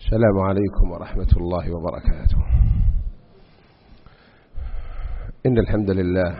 السلام عليكم ورحمة الله وبركاته. إن الحمد لله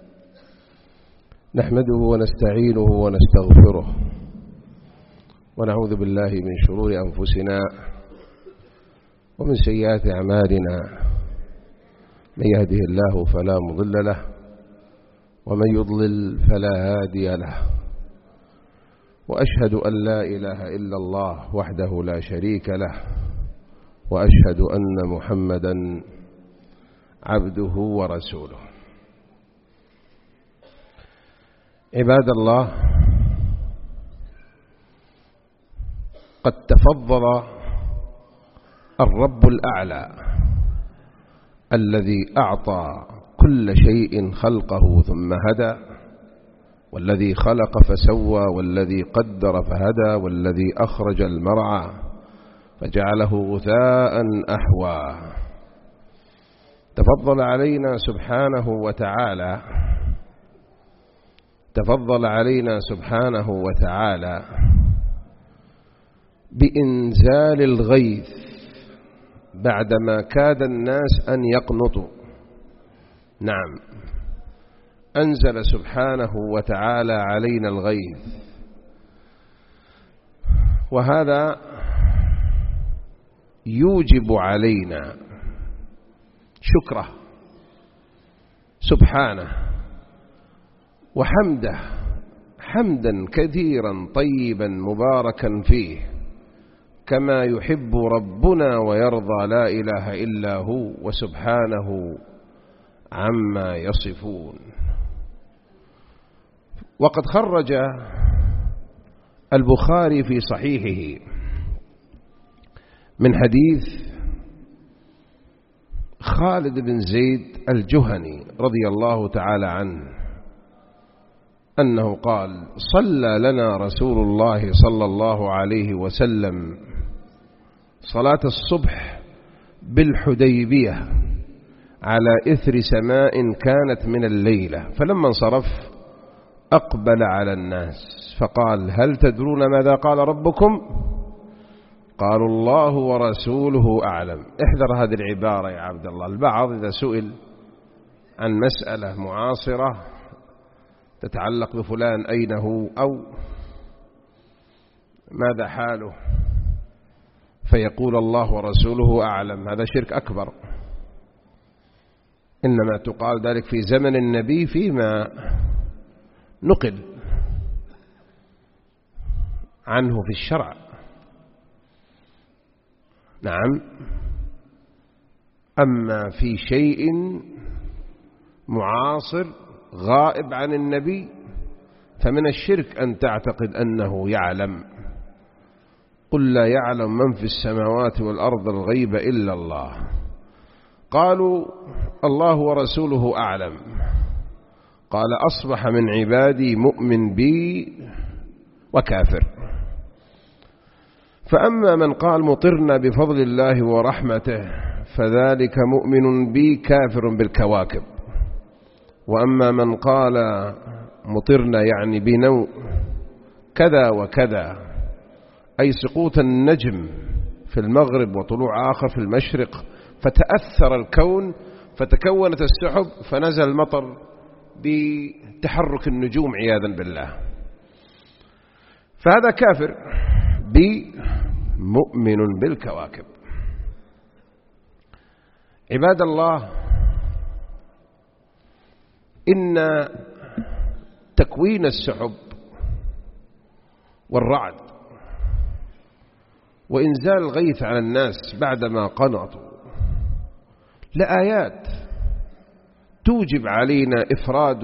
نحمده ونستعينه ونستغفره ونعوذ بالله من شرور أنفسنا ومن سيئات أعمالنا، من يهده الله فلا مضل له ومن يضلل فلا هادي له، وأشهد أن لا إله إلا الله وحده لا شريك له، وأشهد أن محمدا عبده ورسوله. عباد الله، قد تفضل الرب الأعلى الذي أعطى كل شيء خلقه ثم هدى، والذي خلق فسوى، والذي قدر فهدى، والذي أخرج المرعى فجعله غثاء أحوى. تفضل علينا سبحانه وتعالى بإنزال الغيث بعدما كاد الناس أن يقنطوا. نعم، أنزل سبحانه وتعالى علينا الغيث، وهذا يوجب علينا شكره سبحانه وحمده حمدا كثيرا طيبا مباركا فيه، كما يحب ربنا ويرضى، لا إله إلا هو وسبحانه عما يصفون. وقد خرج البخاري في صحيحه من حديث خالد بن زيد الجهني رضي الله تعالى عنه أنه قال: صلى لنا رسول الله صلى الله عليه وسلم صلاة الصبح بالحديبية على إثر سماء كانت من الليلة، فلما انصرف أقبل على الناس فقال: هل تدرون ماذا قال ربكم؟ قالوا: الله ورسوله أعلم. احذر هذه العبارة يا عبد الله. البعض إذا سئل عن مسألة معاصرة تتعلق بفلان أين هو أو ماذا حاله فيقول الله ورسوله أعلم، هذا شرك أكبر. إنما تقال ذلك في زمن النبي فيما نقل عنه في الشرع. نعم، أما في شيء معاصر غائب عن النبي فمن الشرك أن تعتقد أنه يعلم. قل لا يعلم من في السماوات والأرض الغيب إلا الله. قالوا: الله ورسوله أعلم. قال: أصبح من عبادي مؤمن بي وكافر. فأما من قال مطرنا بفضل الله ورحمته فذلك مؤمن بي كافر بالكواكب. وأما من قال مطرنا يعني بنوء كذا وكذا، أي سقوط النجم في المغرب وطلوع آخر في المشرق، فتأثر الكون فتكونت السحب فنزل المطر بتحرك النجوم عياذا بالله، فهذا كافر بمؤمن بالكواكب. عباد الله، إن تكوين السحب والرعد وإنزال الغيث على الناس بعدما قنطوا لآيات توجب علينا إفراد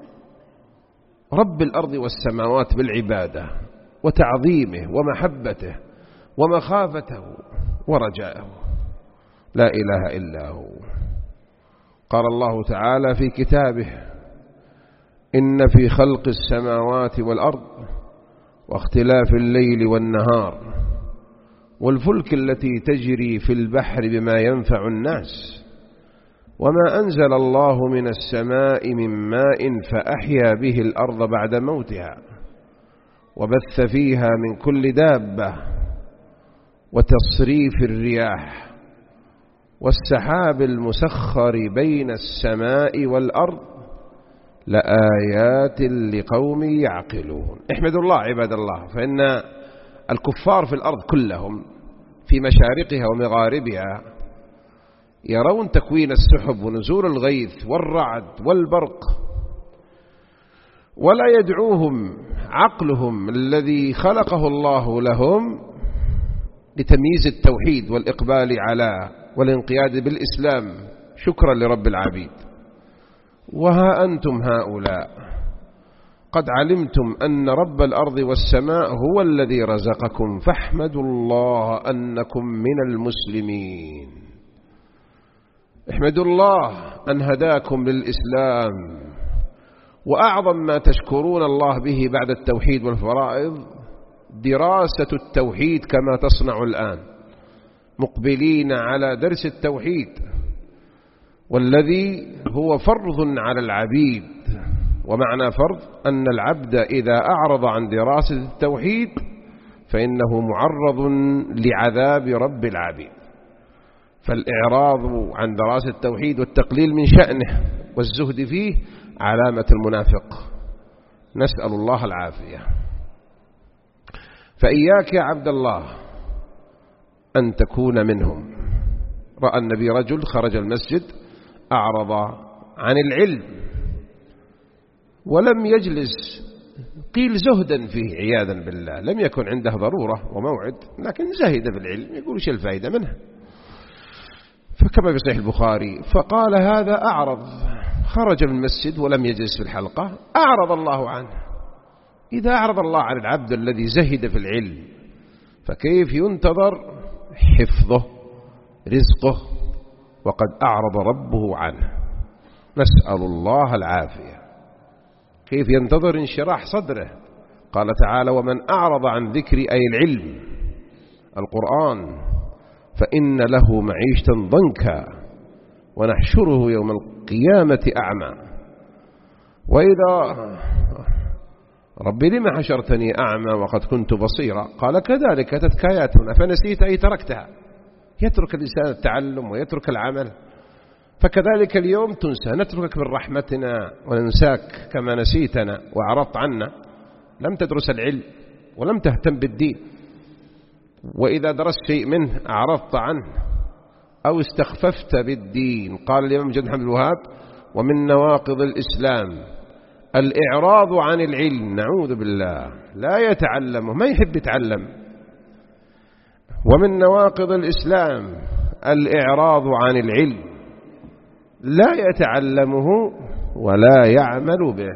رب الأرض والسماوات بالعبادة وتعظيمه ومحبته ومخافته ورجائه، لا إله إلا هو. قال الله تعالى في كتابه: إن في خلق السماوات والأرض واختلاف الليل والنهار والفلك التي تجري في البحر بما ينفع الناس وما أنزل الله من السماء من ماء فأحيا به الأرض بعد موتها وبث فيها من كل دابة وتصريف الرياح والسحاب المسخر بين السماء والأرض لآيات لقوم يعقلون. احمدوا الله عباد الله، فإن الكفار في الأرض كلهم في مشارقها ومغاربها يرون تكوين السحب ونزول الغيث والرعد والبرق، ولا يدعوهم عقلهم الذي خلقه الله لهم لتمييز التوحيد والإقبال على والانقياد بالإسلام شكرا لرب العبيد. وها أنتم هؤلاء قد علمتم أن رب الأرض والسماء هو الذي رزقكم، فاحمدوا الله أنكم من المسلمين. احمدوا الله أن هداكم للإسلام. وأعظم ما تشكرون الله به بعد التوحيد والفرائض دراسة التوحيد كما تصنع الآن، مقبلين على درس التوحيد والذي هو فرض على العبيد. ومعنى فرض أن العبد إذا أعرض عن دراسة التوحيد فإنه معرض لعذاب رب العبيد. فالإعراض عن دراسة التوحيد والتقليل من شأنه والزهد فيه علامة المنافق، نسأل الله العافية. فإياك يا عبد الله أن تكون منهم. رأى النبي رجل خرج المسجد أعرض عن العلم ولم يجلس، قيل زهدا فيه عياذا بالله، لم يكن عنده ضرورة وموعد لكن زهد بالعلم، يقول ايش الفائدة منه؟ فكما في صحيح البخاري فقال هذا أعرض، خرج من المسجد ولم يجلس في الحلقة أعرض الله عنه. إذا أعرض الله عن العبد الذي زهد في العلم فكيف ينتظر حفظه رزقه وقد أعرض ربه عنه؟ نسأل الله العافية. كيف ينتظر انشراح صدره؟ قال تعالى ومن أعرض عن ذكري أي العلم القرآن فإن له معيشة ضنكا ونحشره يوم القيامة أعمى. وإذا ربي لما حشرتني أعمى وقد كنت بصيرا؟ قال كذلك أتتك آياتنا فنسيت أي تركتها. يترك الإنسان التعلم ويترك العمل، فكذلك اليوم تنسى، نتركك من رحمتنا وننساك كما نسيتنا وعرضت عنا. لم تدرس العلم ولم تهتم بالدين، وإذا درست شيء منه أعرضت عنه أو استخففت بالدين. قال الإمام محمد بن الوهاب ومن نواقض الإسلام الإعراض عن العلم، نعوذ بالله، لا يتعلمه، ما يحب يتعلم. ومن نواقض الإسلام الإعراض عن العلم، لا يتعلمه ولا يعمل به.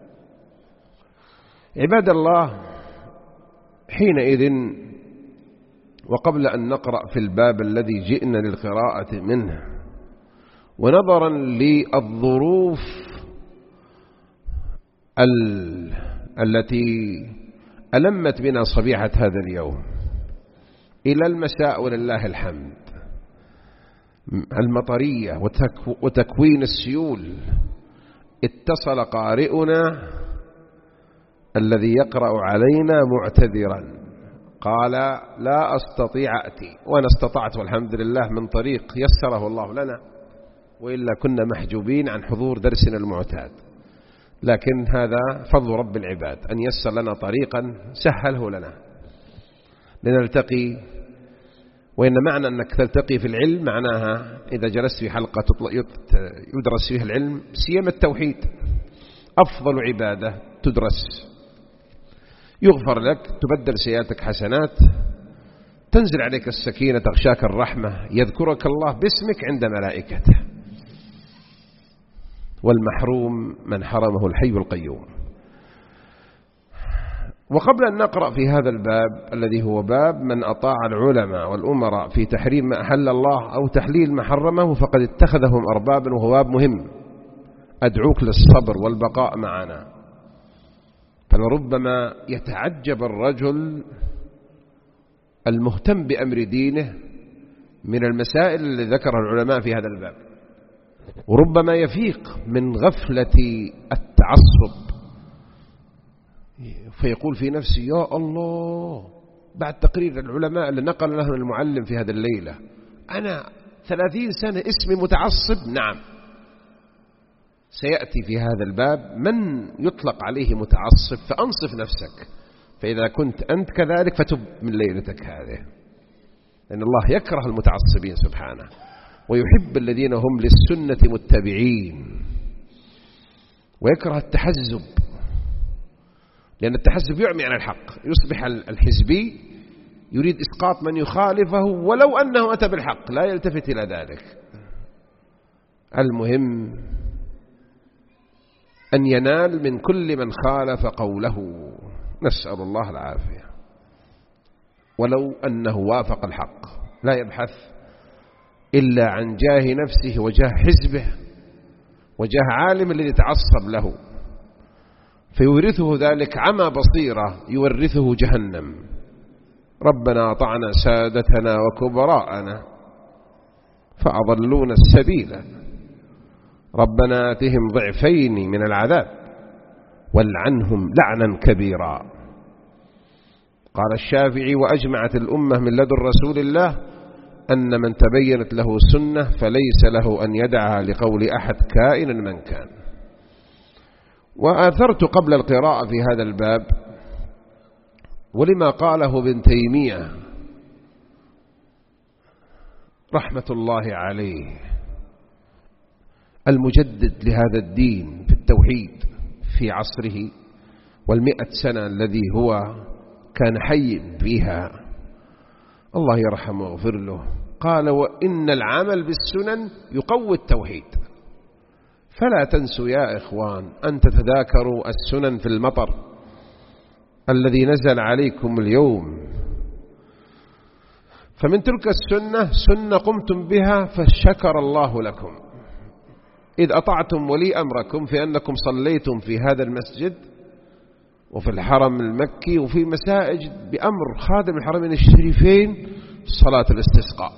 عباد الله، حينئذ وقبل أن نقرأ في الباب الذي جئنا للقراءة منه، ونظرا للظروف التي ألمت بنا صبيحة هذا اليوم إلى المساء ولله الحمد، المطرية وتكوين السيول، اتصل قارئنا الذي يقرأ علينا معتذرا، قال لا أستطيع أتي، وأنا استطعت والحمد لله من طريق يسره الله لنا، وإلا كنا محجوبين عن حضور درسنا المعتاد. لكن هذا فضل رب العباد أن يسر لنا طريقا سهله لنا لنلتقي. وإن معنى أنك تلتقي في العلم معناها إذا جلست في حلقة يدرس فيها العلم، سيما التوحيد أفضل عبادة تدرس، يغفر لك، تبدل سيئاتك حسنات، تنزل عليك السكينة، تغشاك الرحمة، يذكرك الله باسمك عند ملائكته. والمحروم من حرمه الحي القيوم. وقبل أن نقرأ في هذا الباب الذي هو باب من أطاع العلماء والأمراء في تحريم ما أحل الله أو تحليل ما حرمه فقد اتخذهم أربابا، وهو باب مهم، أدعوك للصبر والبقاء معنا. فلربما يتعجب الرجل المهتم بأمر دينه من المسائل التي ذكرها العلماء في هذا الباب، وربما يفيق من غفلة التعصب فيقول في نفسه يا الله بعد تقرير العلماء اللي نقل لهم المعلم في هذه الليلة، أنا 30 سنة اسمي متعصب. نعم، سيأتي في هذا الباب من يطلق عليه متعصب، فأنصف نفسك، فإذا كنت أنت كذلك فتب من ليلتك هذه، لأن الله يكره المتعصبين سبحانه، ويحب الذين هم للسنة متبعين، ويكره التحزب، لأن التحزب يعمي عن الحق، يصبح الحزبي يريد إسقاط من يخالفه ولو أنه أتى بالحق، لا يلتفت إلى ذلك. المهم أن ينال من كل من خالف قوله، نسأل الله العافية، ولو أنه وافق الحق، لا يبحث إلا عن جاه نفسه وجاه حزبه وجاه عالم الذي تعصب له، فيورثه ذلك عمى بصيرة يورثه جهنم. ربنا أطعنا سادتنا وكبراءنا فأضلونا السبيل، ربنا آتهم ضعفين من العذاب والعنهم لعنا كبيرا. قال الشافعي: وأجمعت الأمة من لدن رسول الله أن من تبينت له سنة فليس له أن يدعها لقول أحد كائنا من كان. وآثرت قبل القراءة في هذا الباب ولما قاله ابن تيمية رحمة الله عليه، المجدد لهذا الدين في التوحيد في عصره وال100 سنة الذي هو كان حي فيها، الله يرحمه ويغفر له. قال: وإن العمل بالسنن يقوي التوحيد، فلا تنسوا يا إخوان أن تتذاكروا السنن في المطر الذي نزل عليكم اليوم، فمن تلك السنة سنة قمتم بها فشكر الله لكم، إذ أطعتم ولي أمركم في أنكم صليتم في هذا المسجد وفي الحرم المكي وفي مساجد بأمر خادم الحرمين الشريفين صلاة الاستسقاء،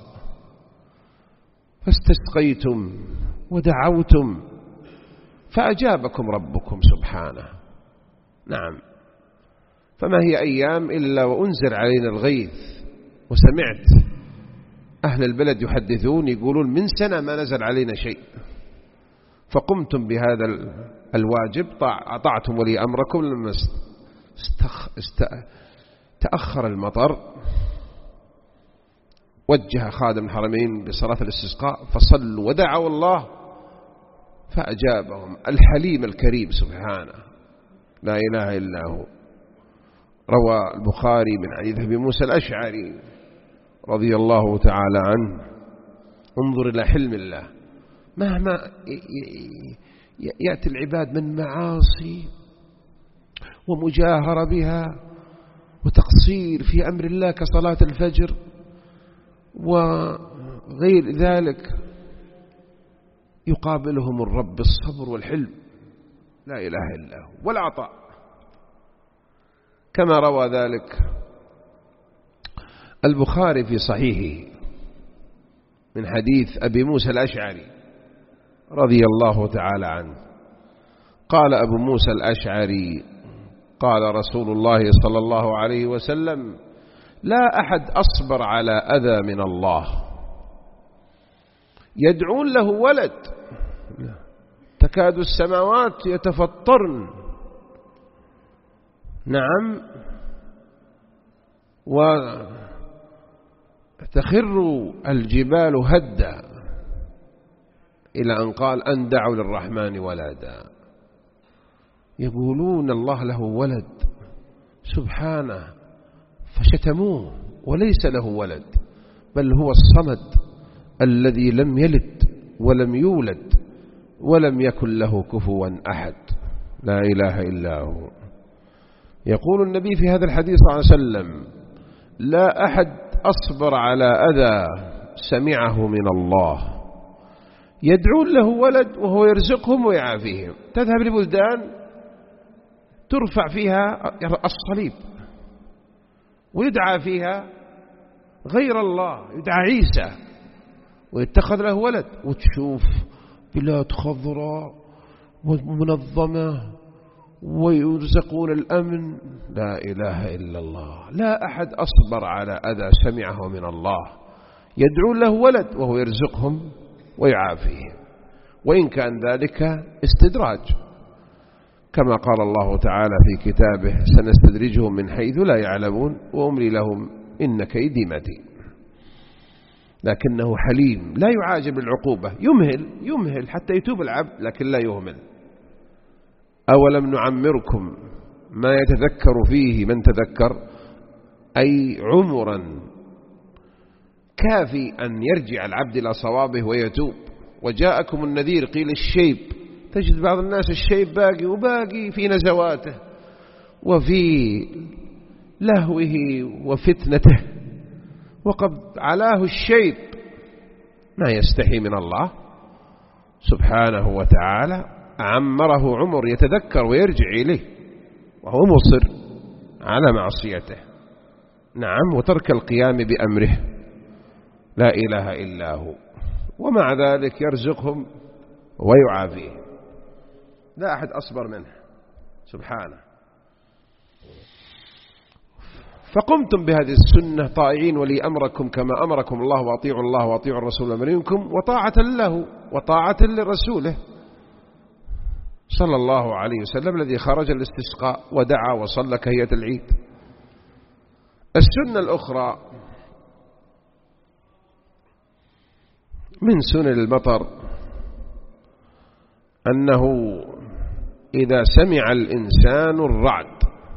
فاستسقيتم ودعوتم فأجابكم ربكم سبحانه. نعم، فما هي أيام إلا وأنزل علينا الغيث، وسمعت أهل البلد يحدثون يقولون من سنة ما نزل علينا شيء، فقمتم بهذا الواجب، أطعتم ولي أمركم لما تأخر المطر، وجه خادم الحرمين بصلاة الاستسقاء فصلوا ودعوا الله فأجابهم الحليم الكريم سبحانه، لا إله إلا هو. روى البخاري من حديث أبي موسى الأشعري رضي الله تعالى عنه: انظر إلى حلم الله، مهما يأتي العباد من معاصي ومجاهرة بها وتقصير في أمر الله كصلاة الفجر وغير ذلك، يقابلهم الرب بالصبر والحلم، لا إله إلا هو، والعطاء، كما روى ذلك البخاري في صحيحه من حديث أبي موسى الأشعري رضي الله تعالى عنه. قال أبو موسى الأشعري: قال رسول الله صلى الله عليه وسلم: لا أحد أصبر على أذى من الله يدعون له ولد تكاد السماوات يتفطرن، نعم، وتخر الجبال هدا، إلى أن قال: أن دعوا للرحمن ولدا. يقولون الله له ولد سبحانه، فشتموه، وليس له ولد، بل هو الصمد الذي لم يلد ولم يولد ولم يكن له كفوا أحد، لا إله إلا هو. يقول النبي في هذا الحديث صلى الله عليه وسلم: لا أحد أصبر على أذى سمعه من الله يدعون له ولد وهو يرزقهم ويعافيهم. تذهب لبلدان ترفع فيها الصليب ويدعى فيها غير الله، يدعى عيسى ويتخذ له ولد، وتشوف بلاد خضراء ومنظمة ويرزقون الأمن. لا إله إلا الله. لا أحد أصبر على أذى سمعه من الله، يدعون له ولد وهو يرزقهم ويعافيهم، وإن كان ذلك استدراج، كما قال الله تعالى في كتابه: سنستدرجهم من حيث لا يعلمون وأملي لهم إن كيدي متين. لكنه حليم لا يعاجل بالعقوبة، يمهل حتى يتوب العبد، لكن لا يهمل. أولم نعمركم ما يتذكر فيه من تذكر، أي عمرا كافي أن يرجع العبد إلى صوابه ويتوب. وجاءكم النذير، قيل الشيب، تجد بعض الناس الشيب باقي وباقي في نزواته وفي لهوه وفتنته، وقد علاه الشيب، ما يستحي من الله سبحانه وتعالى. عمره عمر يتذكر ويرجع إليه وهو مصر على معصيته، نعم، وترك القيام بأمره، لا إله إلا هو، ومع ذلك يرزقهم ويعافيهم، لا أحد أصبر منه سبحانه. فقمتم بهذه السنة طائعين ولي أمركم كما أمركم الله، وأطيعوا الله وأطيعوا الرسول منكم، وطاعة له وطاعة لرسوله صلى الله عليه وسلم الذي خرج الاستسقاء ودعا وصلى كهيئة العيد. السنة الأخرى من سنن المطر أنه إذا سمع الإنسان الرعد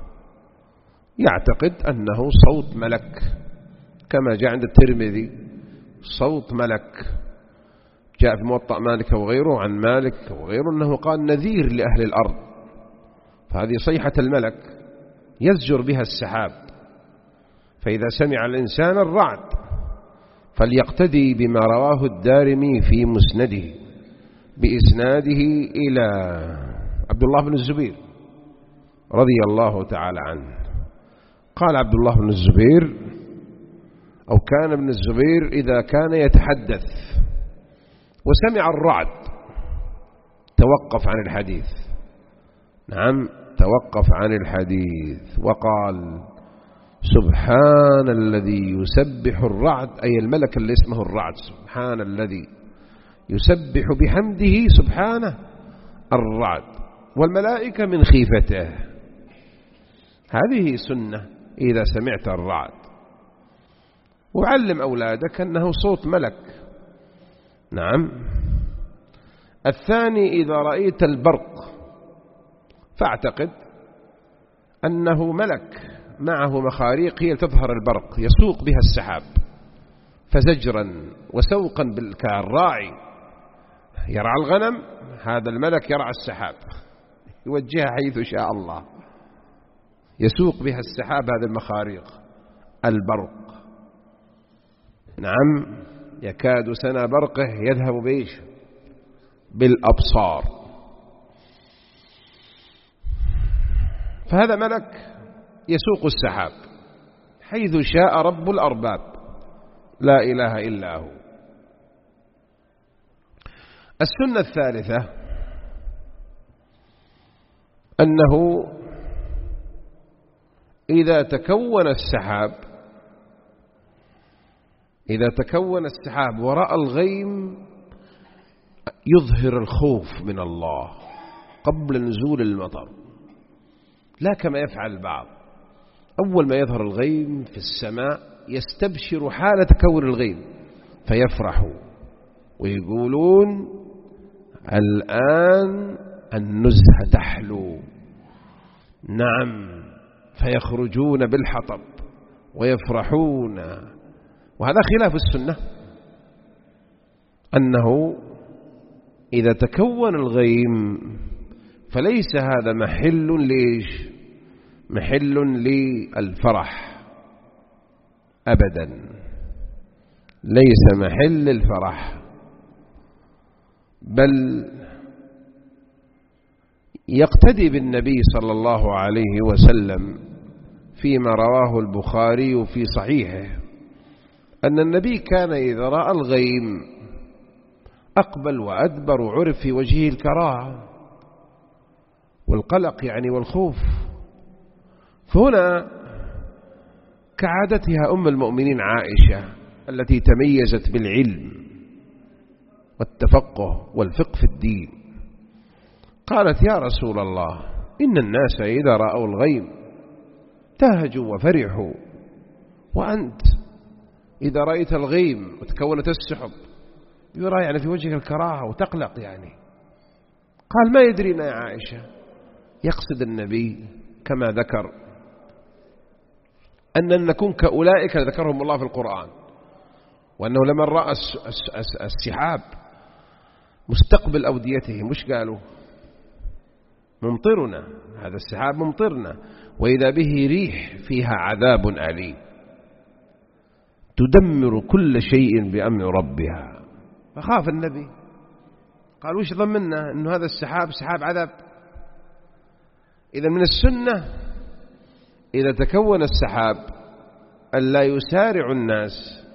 يعتقد أنه صوت ملك، كما جاء عند الترمذي صوت ملك. جاء في موطأ مالك وغيره عن مالك وغيره أنه قال: نذير لأهل الأرض، فهذه صيحة الملك يزجر بها السحاب. فإذا سمع الإنسان الرعد فليقتدي بما رواه الدارمي في مسنده بإسناده إلى عبد الله بن الزبير رضي الله تعالى عنه. قال عبد الله بن الزبير، أو كان ابن الزبير إذا كان يتحدث وسمع الرعد توقف عن الحديث، نعم، توقف عن الحديث وقال: سبحان الذي يسبح الرعد، أي الملك اللي اسمه الرعد، سبحان الذي يسبح بحمده سبحانه الرعد والملائكة من خيفته. هذه سنة إذا سمعت الرعد، وعلم أولادك أنه صوت ملك، نعم. الثاني إذا رأيت البرق فاعتقد أنه ملك معه مخاريق هي تظهر البرق يسوق بها السحاب، فزجرا وسوقا كالراعي يرعى الغنم، هذا الملك يرعى السحاب يوجهها حيث شاء الله، يسوق بها السحاب هذه المخاريق البرق، نعم، يكاد سنا برقه يذهب بإيش؟ بالأبصار. فهذا ملك يسوق السحاب حيث شاء رب الأرباب، لا إله إلا هو. السنة الثالثة أنه إذا تكون السحاب وراء الغيم يظهر الخوف من الله قبل نزول المطر، لا كما يفعل البعض، أول ما يظهر الغيم في السماء يستبشر حال تكون الغيم فيفرحوا ويقولون: الآن النزهة تحلو، نعم، فيخرجون بالحطب ويفرحون. وهذا خلاف السنة، أنه إذا تكون الغيم فليس هذا محل ليش؟ محل للفرح أبدا، ليس محل الفرح، بل يقتدي بالنبي صلى الله عليه وسلم فيما رواه البخاري في صحيحه أن النبي كان إذا رأى الغيم أقبل وأدبر وعرف في وجهه الكراهة، والقلق يعني والخوف. فهنا كعادتها أم المؤمنين عائشة التي تميزت بالعلم والتفقه والفقه في الدين، قالت: يا رسول الله، إن الناس إذا رأوا الغيم تهجوا وفرحوا، وأنت إذا رأيت الغيم وتكونت السحب يرى يعني في وجهك الكراهة وتقلق يعني. قال: ما يدرينا يا عائشة. يقصد النبي كما ذكر أن نكون كأولئك ذكرهم الله في القرآن، وأنه لمن رأى السحاب مستقبل أوديتهم مش قالوا؟ ممطرنا، هذا السحاب ممطرنا، وإذا به ريح فيها عذاب أليم تدمر كل شيء بأمر ربها. فخاف النبي، قال: وش ضمننا أنه هذا السحاب سحاب عذاب؟ إذا من السنة إذا تكون السحاب ألا يسارع الناس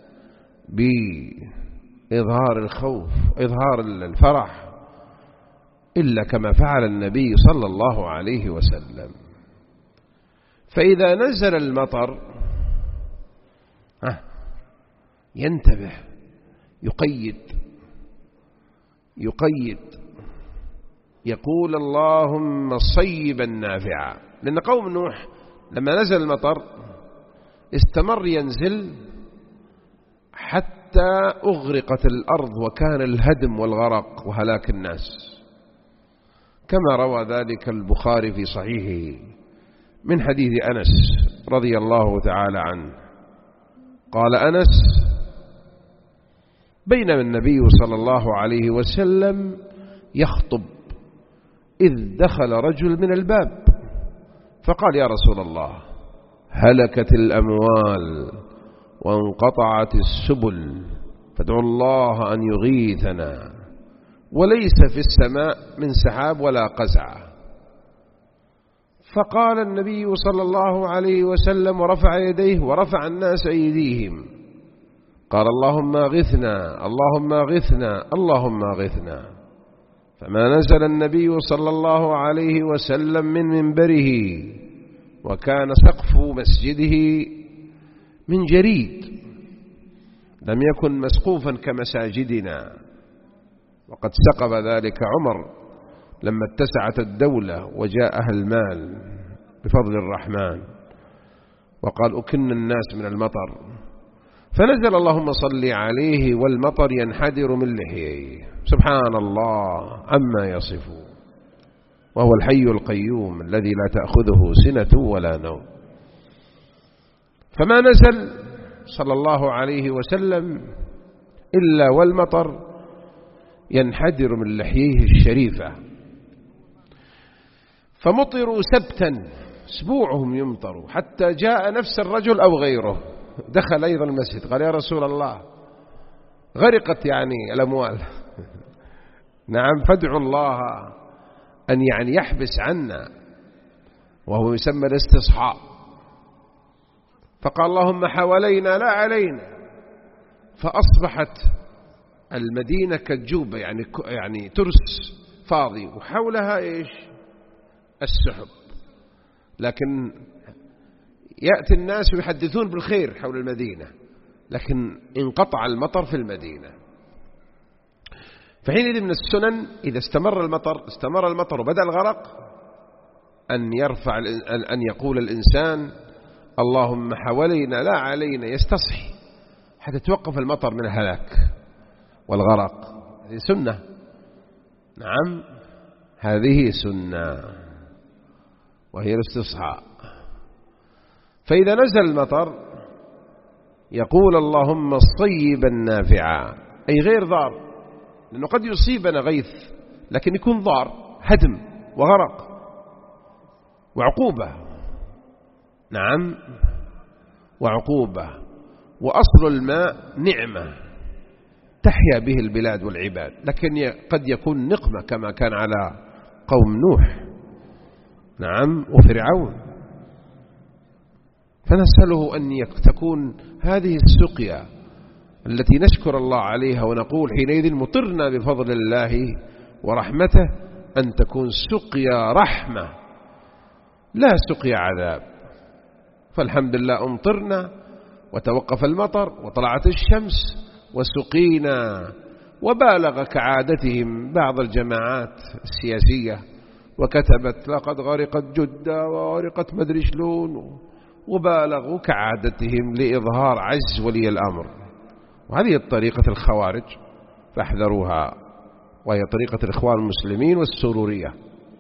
بإظهار الخوف إظهار الفرح إلا كما فعل النبي صلى الله عليه وسلم. فإذا نزل المطر ينتبه، يقيد يقول: اللهم صيبا نافعا. لأن قوم نوح لما نزل المطر استمر ينزل حتى أغرقت الأرض وكان الهدم والغرق وهلاك الناس، كما روى ذلك البخاري في صحيحه من حديث أنس رضي الله تعالى عنه. قال أنس: بينما النبي صلى الله عليه وسلم يخطب إذ دخل رجل من الباب فقال: يا رسول الله، هلكت الأموال وانقطعت السبل، فادعوا الله أن يغيثنا، وليس في السماء من سحاب ولا قزعة. فقال النبي صلى الله عليه وسلم ورفع يديه ورفع الناس أيديهم، قال: اللهم اغثنا اللهم اغثنا اللهم اغثنا. فما نزل النبي صلى الله عليه وسلم من منبره، وكان سقف مسجده من جريد لم يكن مسقوفا كمساجدنا، وقد سقف ذلك عمر لما اتسعت الدولة وجاءها المال بفضل الرحمن، وقال: أكن الناس من المطر، فنزل اللهم صل عليه والمطر ينحدر من لحيه، سبحان الله عما يصفون، وهو الحي القيوم الذي لا تأخذه سنة ولا نوم. فما نزل صلى الله عليه وسلم إلا والمطر ينحدر من لحيه الشريفة. فمطروا سبتا، اسبوعهم يمطروا، حتى جاء نفس الرجل أو غيره دخل أيضا المسجد قال: يا رسول الله، غرقت يعني الأموال نعم، فادعوا الله أن يعني يحبس عنا، وهو يسمى الاستصحاء. فقال: اللهم حوالينا لا علينا. فأصبحت المدينة كالجوبة، يعني ترس فاضي وحولها إيش؟ السحب. لكن يأتي الناس ويحدثون بالخير حول المدينة، لكن انقطع المطر في المدينة. فحينئذ من السنن إذا استمر المطر وبدأ الغرق أن يقول الإنسان: اللهم حوالينا لا علينا، يستصحي حتى توقف المطر من الهلاك والغرق. هذه سنة، نعم هذه سنة، وهي الاستصحاء. فإذا نزل المطر يقول: اللهم صيبا نافعا، أي غير ضار، لأنه قد يصيبنا غيث لكن يكون ضار، هدم وغرق وعقوبة. نعم وعقوبة. وأصل الماء نعمة تحيا به البلاد والعباد، لكن قد يكون نقمة كما كان على قوم نوح نعم وفرعون. فنسأله أن تكون هذه السقيا التي نشكر الله عليها ونقول حينئذ مطرنا بفضل الله ورحمته، أن تكون سقيا رحمة لا سقيا عذاب. فالحمد لله أمطرنا وتوقف المطر وطلعت الشمس وسقينا. وبالغ كعادتهم بعض الجماعات السياسية وكتبت لقد غرقت جدة وغرقت مدري شلون، وبالغوا كعادتهم لإظهار عجز ولي الأمر. وهذه طريقة الخوارج فاحذروها، وهي طريقة الإخوان المسلمين والسرورية،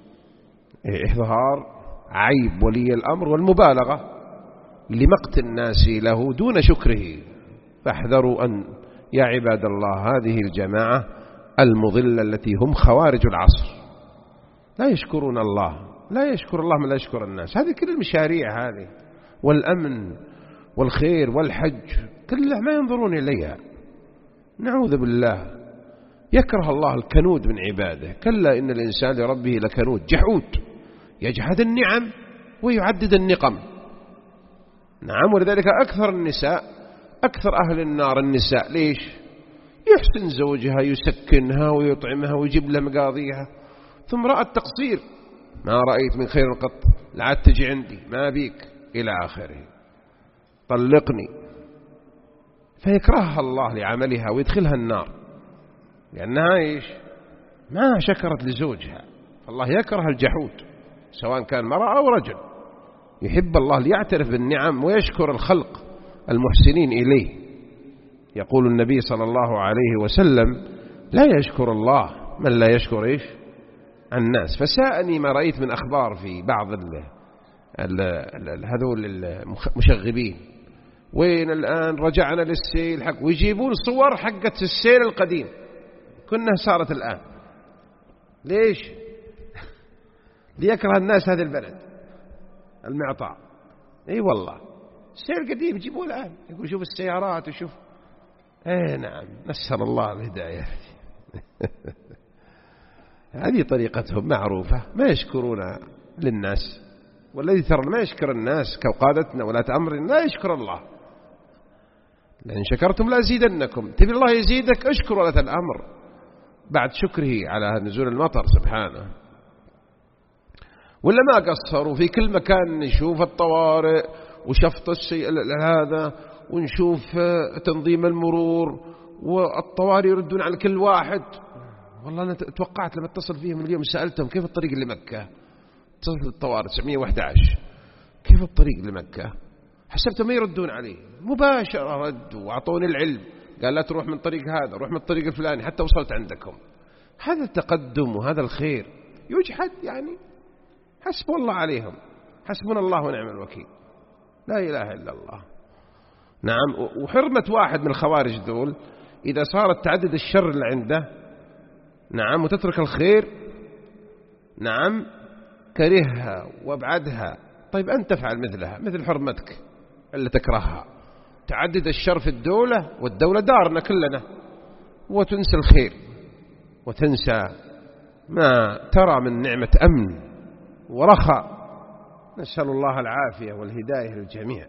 إظهار عيب ولي الأمر والمبالغة لمقت الناس له دون شكره. فاحذروا أن يا عباد الله هذه الجماعة المضلة التي هم خوارج العصر لا يشكرون الله، لا يشكر الله من لا يشكر الناس. هذه كل المشاريع هذه والأمن والخير والحج كلها ما ينظرون إليها. نعوذ بالله. يكره الله الكنود من عباده. كلا إن الإنسان لربه لكنود جحود يجحد النعم ويعدد النقم. نعم. ولذلك أكثر النساء، أكثر أهل النار النساء. ليش؟ يحسن زوجها يسكنها ويطعمها ويجيب لها مقاضيها، ثم رأت تقصير، ما رأيت من خير قط، لا تجي عندي، ما بيك، إلى آخره، طلقني. فيكرهها الله لعملها ويدخلها النار، لأنها إيش؟ ما شكرت لزوجها. فالله يكره الجحود سواء كان مرأة أو رجل. يحب الله ليعترف بالنعم ويشكر الخلق المحسنين إليه. يقول النبي صلى الله عليه وسلم لا يشكر الله من لا يشكر إيش؟ الناس. فساءني ما رأيت من أخبار في بعض هذول المشغبين، وين الآن رجعنا للسيل حق، ويجيبون صور حقت السيل القديم كنا صارت الآن. ليش؟ ليكره الناس هذا البلد المعطاء. اي والله السيل القديم يجيبوه الآن، يقول شوف السيارات وشوف. اي نعم، نسأل الله الهداية. هذه طريقتهم معروفة، ما يشكرون للناس. والذي ترى ما يشكر الناس كقادتنا ولا أمرنا لا يشكر الله. لأن شكرتم لا أزيدنكم. تبي الله يزيدك اشكر ولا الأمر بعد شكره على نزول المطر سبحانه. ولا ما قصروا في كل مكان. نشوف الطوارئ وشفط الشيء هذا، ونشوف تنظيم المرور والطوارئ يردون على كل واحد. والله أنا توقعت لما اتصل فيهم اليوم سألتهم كيف الطريق لمكة، اتصلت الطوارئ 911 كيف الطريق لمكة، حسبتهم ما يردون عليه، مباشرة ردوا وأعطوني العلم، قال لا تروح من طريق هذا، روح من الطريق الفلاني حتى وصلت عندكم. هذا التقدم وهذا الخير يجحد يعني. حسب الله عليهم، حسبنا الله ونعم الوكيل، لا إله إلا الله. نعم. وحرمة واحد من الخوارج دول إذا صارت تعدد الشر اللي عنده، نعم، وتترك الخير، نعم، كرهها وابعدها. طيب أنت تفعل مثلها، مثل حرمتك اللي تكرهها، تعدد الشر في الدولة، والدولة دارنا كلنا، وتنسى الخير وتنسى ما ترى من نعمة أمن ورخاء. نسأل الله العافية والهداية للجميع.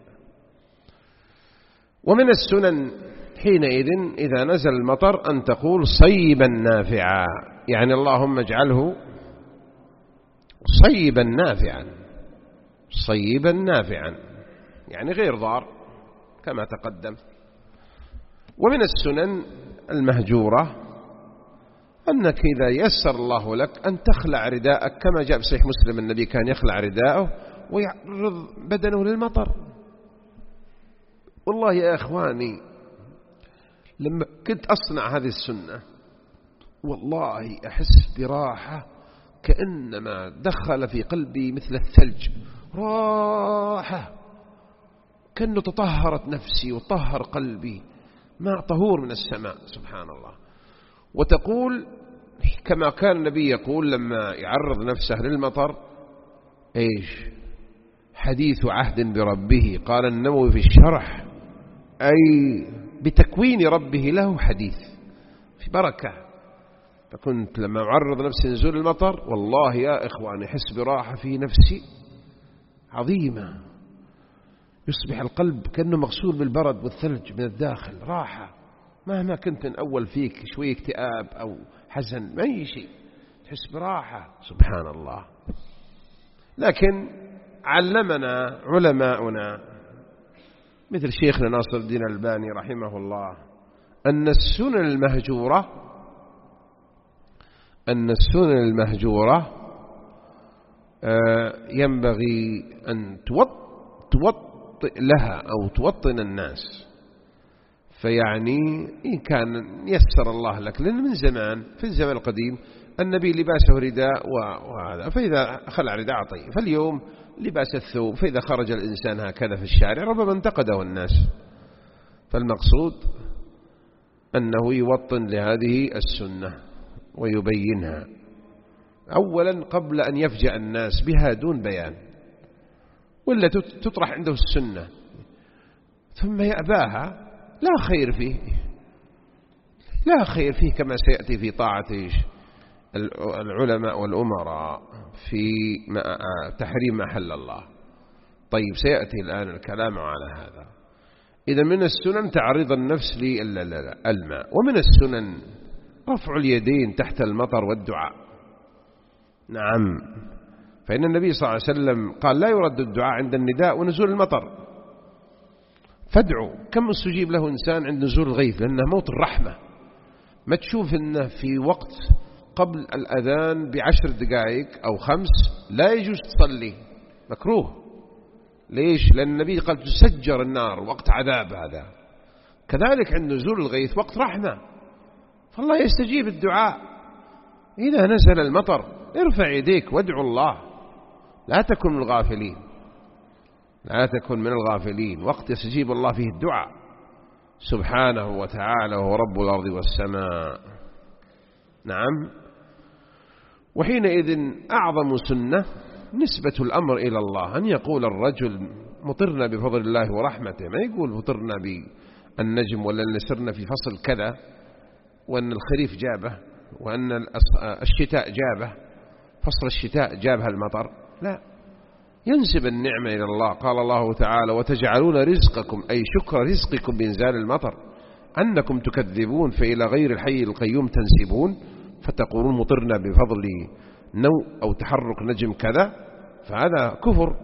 ومن السنن حينئذ إذا نزل المطر أن تقول صيبا نافعا، يعني اللهم اجعله صيبا نافعا، صيبا نافعا يعني غير ضار كما تقدم. ومن السنن المهجورة أنك إذا يسر الله لك أن تخلع رداءك، كما جاء في صحيح مسلم النبي كان يخلع رداءه ويعرض بدنه للمطر. والله يا إخواني لما كنت أصنع هذه السنة والله أحس براحة كأنما دخل في قلبي مثل الثلج، راحة كأنه تطهرت نفسي وطهر قلبي، ماء طهور من السماء سبحان الله. وتقول كما كان النبي يقول لما يعرض نفسه للمطر إيش؟ حديث عهد بربه. قال النووي في الشرح أي بتكوين ربه له حديث في بركة. فكنت لما أعرض نفسي نزول المطر والله يا إخواني أحس براحة في نفسي عظيمة، يصبح القلب كأنه مغسول بالبرد والثلج من الداخل، راحة. مهما كنت من أول فيك شوي اكتئاب أو حزن ما أي شيء، يحس براحة. سبحان الله. لكن علمنا علماؤنا مثل شيخنا ناصر الدين الألباني رحمه الله أن السنن المهجورة ينبغي أن توطئ لها أو توطن الناس. فيعني إن كان يسر الله لك، لأن من زمان في الزمن القديم النبي لباسه رداء وهذا، فإذا خلع رداء أعطيه. فاليوم لباس الثوب، فإذا خرج الإنسان هكذا في الشارع ربما انتقده الناس. فالمقصود أنه يوطن لهذه السنة ويبينها أولا قبل أن يفجأ الناس بها دون بيان، ولا تطرح عنده السنة ثم يأباها، لا خير فيه، لا خير فيه، كما سيأتي في طاعة العلماء والأمراء في تحريم ما حل الله. طيب سيأتي الآن الكلام على هذا. إذا من السنن تعريض النفس للماء، ومن السنن رفع اليدين تحت المطر والدعاء. نعم، فإن النبي صلى الله عليه وسلم قال لا يرد الدعاء عند النداء ونزول المطر، فادعوا. كم استجيب له إنسان عند نزول الغيث، لأنه موت الرحمة. ما تشوف أنه في وقت قبل الأذان ب10 دقائق أو 5 لا يجوز تصلي، مكروه. ليش؟ لأن النبي قال تسجر النار، وقت عذاب هذا. كذلك عند نزول الغيث وقت رحمة، فالله يستجيب الدعاء. إذا نزل المطر ارفع يديك وادعو الله، لا تكن من الغافلين، لا تكن من الغافلين. وقت يستجيب الله فيه الدعاء سبحانه وتعالى، وهو رب الأرض والسماء. نعم. وحينئذ أعظم سنة نسبة الأمر إلى الله، أن يقول الرجل مطرنا بفضل الله ورحمته، ما يقول مطرنا بالنجم ولا نسرنا في فصل كذا، وأن الخريف جابه، وأن الشتاء جابه، فصل الشتاء جابها المطر. لا، ينسب النعمة إلى الله. قال الله تعالى وتجعلون رزقكم، أي شكر رزقكم بإنزال المطر، أنكم تكذبون فإلى غير الحي القيوم تنسبون، فتقولون مطرنا بفضل نوء أو تحرك نجم كذا، فهذا كفر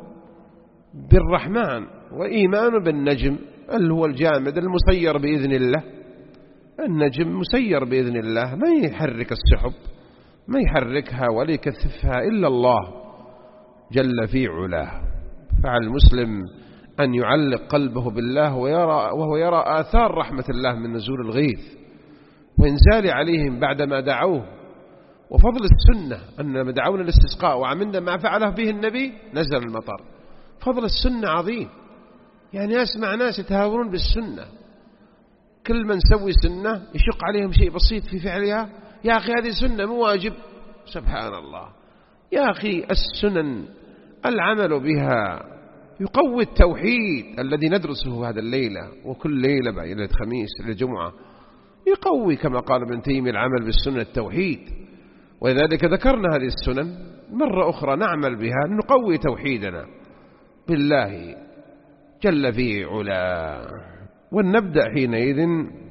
بالرحمن وإيمان بالنجم اللي هو الجامد المسير بإذن الله. النجم مسير بإذن الله، ما يحرك السحب، ما يحركها ولا يكثفها إلا الله جل في علاه. فعلى المسلم أن يعلق قلبه بالله وهو يرى آثار رحمة الله من نزول الغيث وإنزال عليهم بعدما دعوه، وفضل السنة أنما دعونا الاستسقاء وعملنا ما فعله به النبي نزل المطر. فضل السنة عظيم. يعني أسمع ناس يتهاورون بالسنة، كل من سوي سنة يشق عليهم شيء بسيط في فعلها، يا أخي هذه سنة مو واجب. سبحان الله يا أخي، السنن العمل بها يقوي التوحيد الذي ندرسه هذا الليلة وكل ليلة بعد ليلة خميس للجمعة، يقوي كما قال ابن تيمية العمل بالسنة التوحيد. ولذلك ذكرنا هذه السنن مرة أخرى نعمل بها نقوي توحيدنا بالله جل في علا. ولنبدأ حينئذ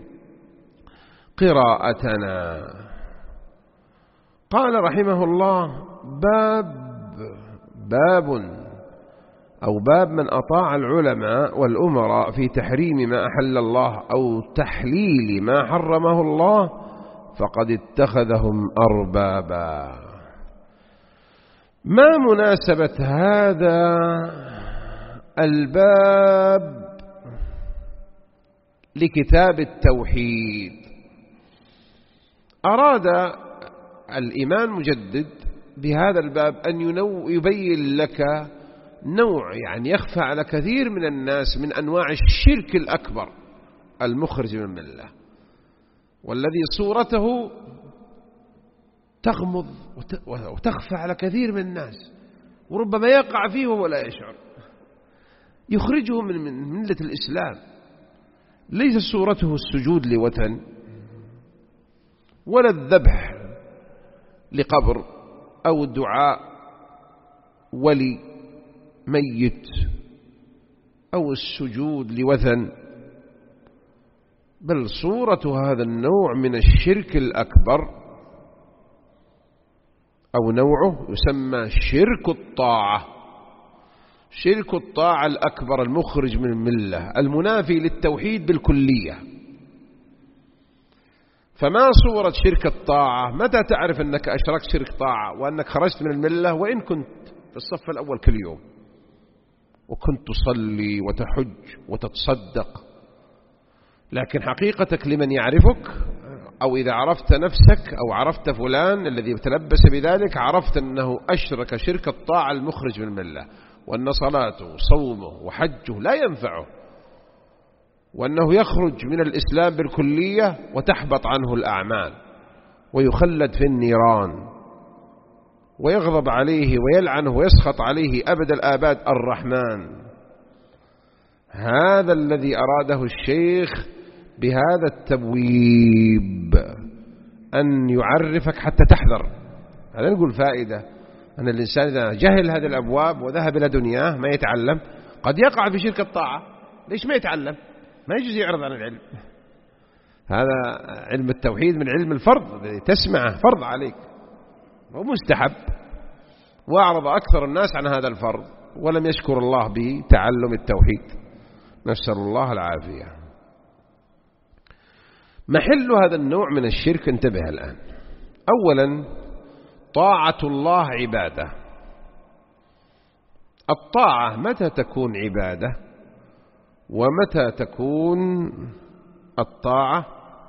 قراءتنا. قال رحمه الله باب من أطاع العلماء والأمراء في تحريم ما أحل الله أو تحليل ما حرمه الله فقد اتخذهم أربابا. ما مناسبة هذا الباب لكتاب التوحيد؟ أراد الإمام مجدد بهذا الباب أن يبين لك نوع يعني يخفى على كثير من الناس من أنواع الشرك الأكبر المخرج من الملة، والذي صورته تغمض وتخفى على كثير من الناس، وربما يقع فيه ولا يشعر، يخرجه من ملة الإسلام. ليس صورته السجود لوثن ولا الذبح لقبر أو الدعاء ولي ميت أو السجود لوثن، بل صورة هذا النوع من الشرك الأكبر أو نوعه يسمى شرك الطاعة. شرك الطاعة الأكبر المخرج من الملة المنافي للتوحيد بالكلية. فما صورة شرك الطاعة؟ متى تعرف أنك أشركت شرك طاعة وأنك خرجت من الملة وإن كنت في الصف الأول كل يوم وكنت تصلي وتحج وتتصدق، لكن حقيقتك لمن يعرفك أو إذا عرفت نفسك أو عرفت فلان الذي تلبس بذلك عرفت أنه أشرك شرك الطاعة المخرج من الملة، وأن صلاته وصومه وحجه لا ينفعه، وأنه يخرج من الإسلام بالكلية وتحبط عنه الأعمال ويخلد في النيران ويغضب عليه ويلعنه ويسخط عليه أبد الآباد الرحمن. هذا الذي أراده الشيخ بهذا التبويب، أن يعرفك حتى تحذر. هذا نقول فائدة أن الإنسان إذا جهل هذه الأبواب وذهب إلى دنياه ما يتعلم قد يقع في شرك الطاعة. ليش ما يتعلم؟ ما يجوز يعرض عن العلم. هذا علم التوحيد من علم الفرض، تسمعه فرض عليك ومستحب، وأعرض أكثر الناس عن هذا الفرض ولم يشكر الله بتعلم التوحيد، نسأل الله العافية. محل هذا النوع من الشرك انتبه الآن. أولا طاعة الله عبادة. الطاعة متى تكون عبادة ومتى تكون الطاعة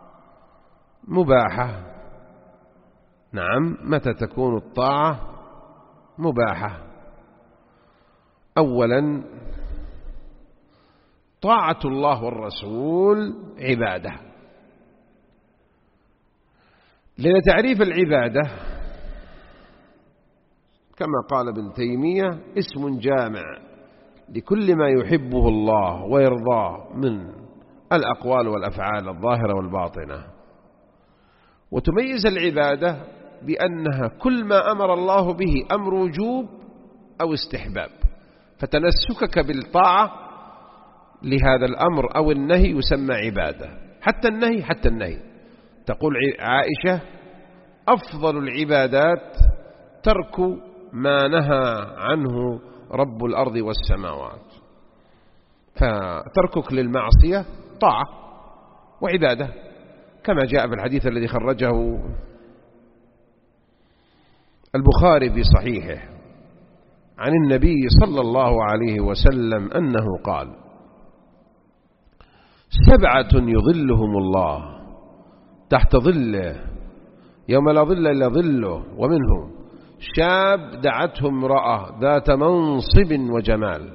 مباحة؟ نعم، متى تكون الطاعة مباحة؟ أولا طاعة الله والرسول عبادة، لأن تعريف العبادة كما قال ابن تيمية اسم جامع لكل ما يحبه الله ويرضاه من الأقوال والأفعال الظاهرة والباطنة. وتميز العبادة بأنها كل ما أمر الله به أمر وجوب أو استحباب، فتنسكك بالطاعة لهذا الأمر أو النهي يسمى عبادة. حتى النهي تقول عائشة أفضل العبادات ترك ما نهى عنه رب الأرض والسماوات، فتركك للمعصية طاعة وعبادة، كما جاء في الحديث الذي خرجه البخاري في صحيحه عن النبي صلى الله عليه وسلم أنه قال: 7 يظلهم الله تحت ظله يوم لا ظل إلا ظله، ومنهم شاب دعته امرأة ذات منصب وجمال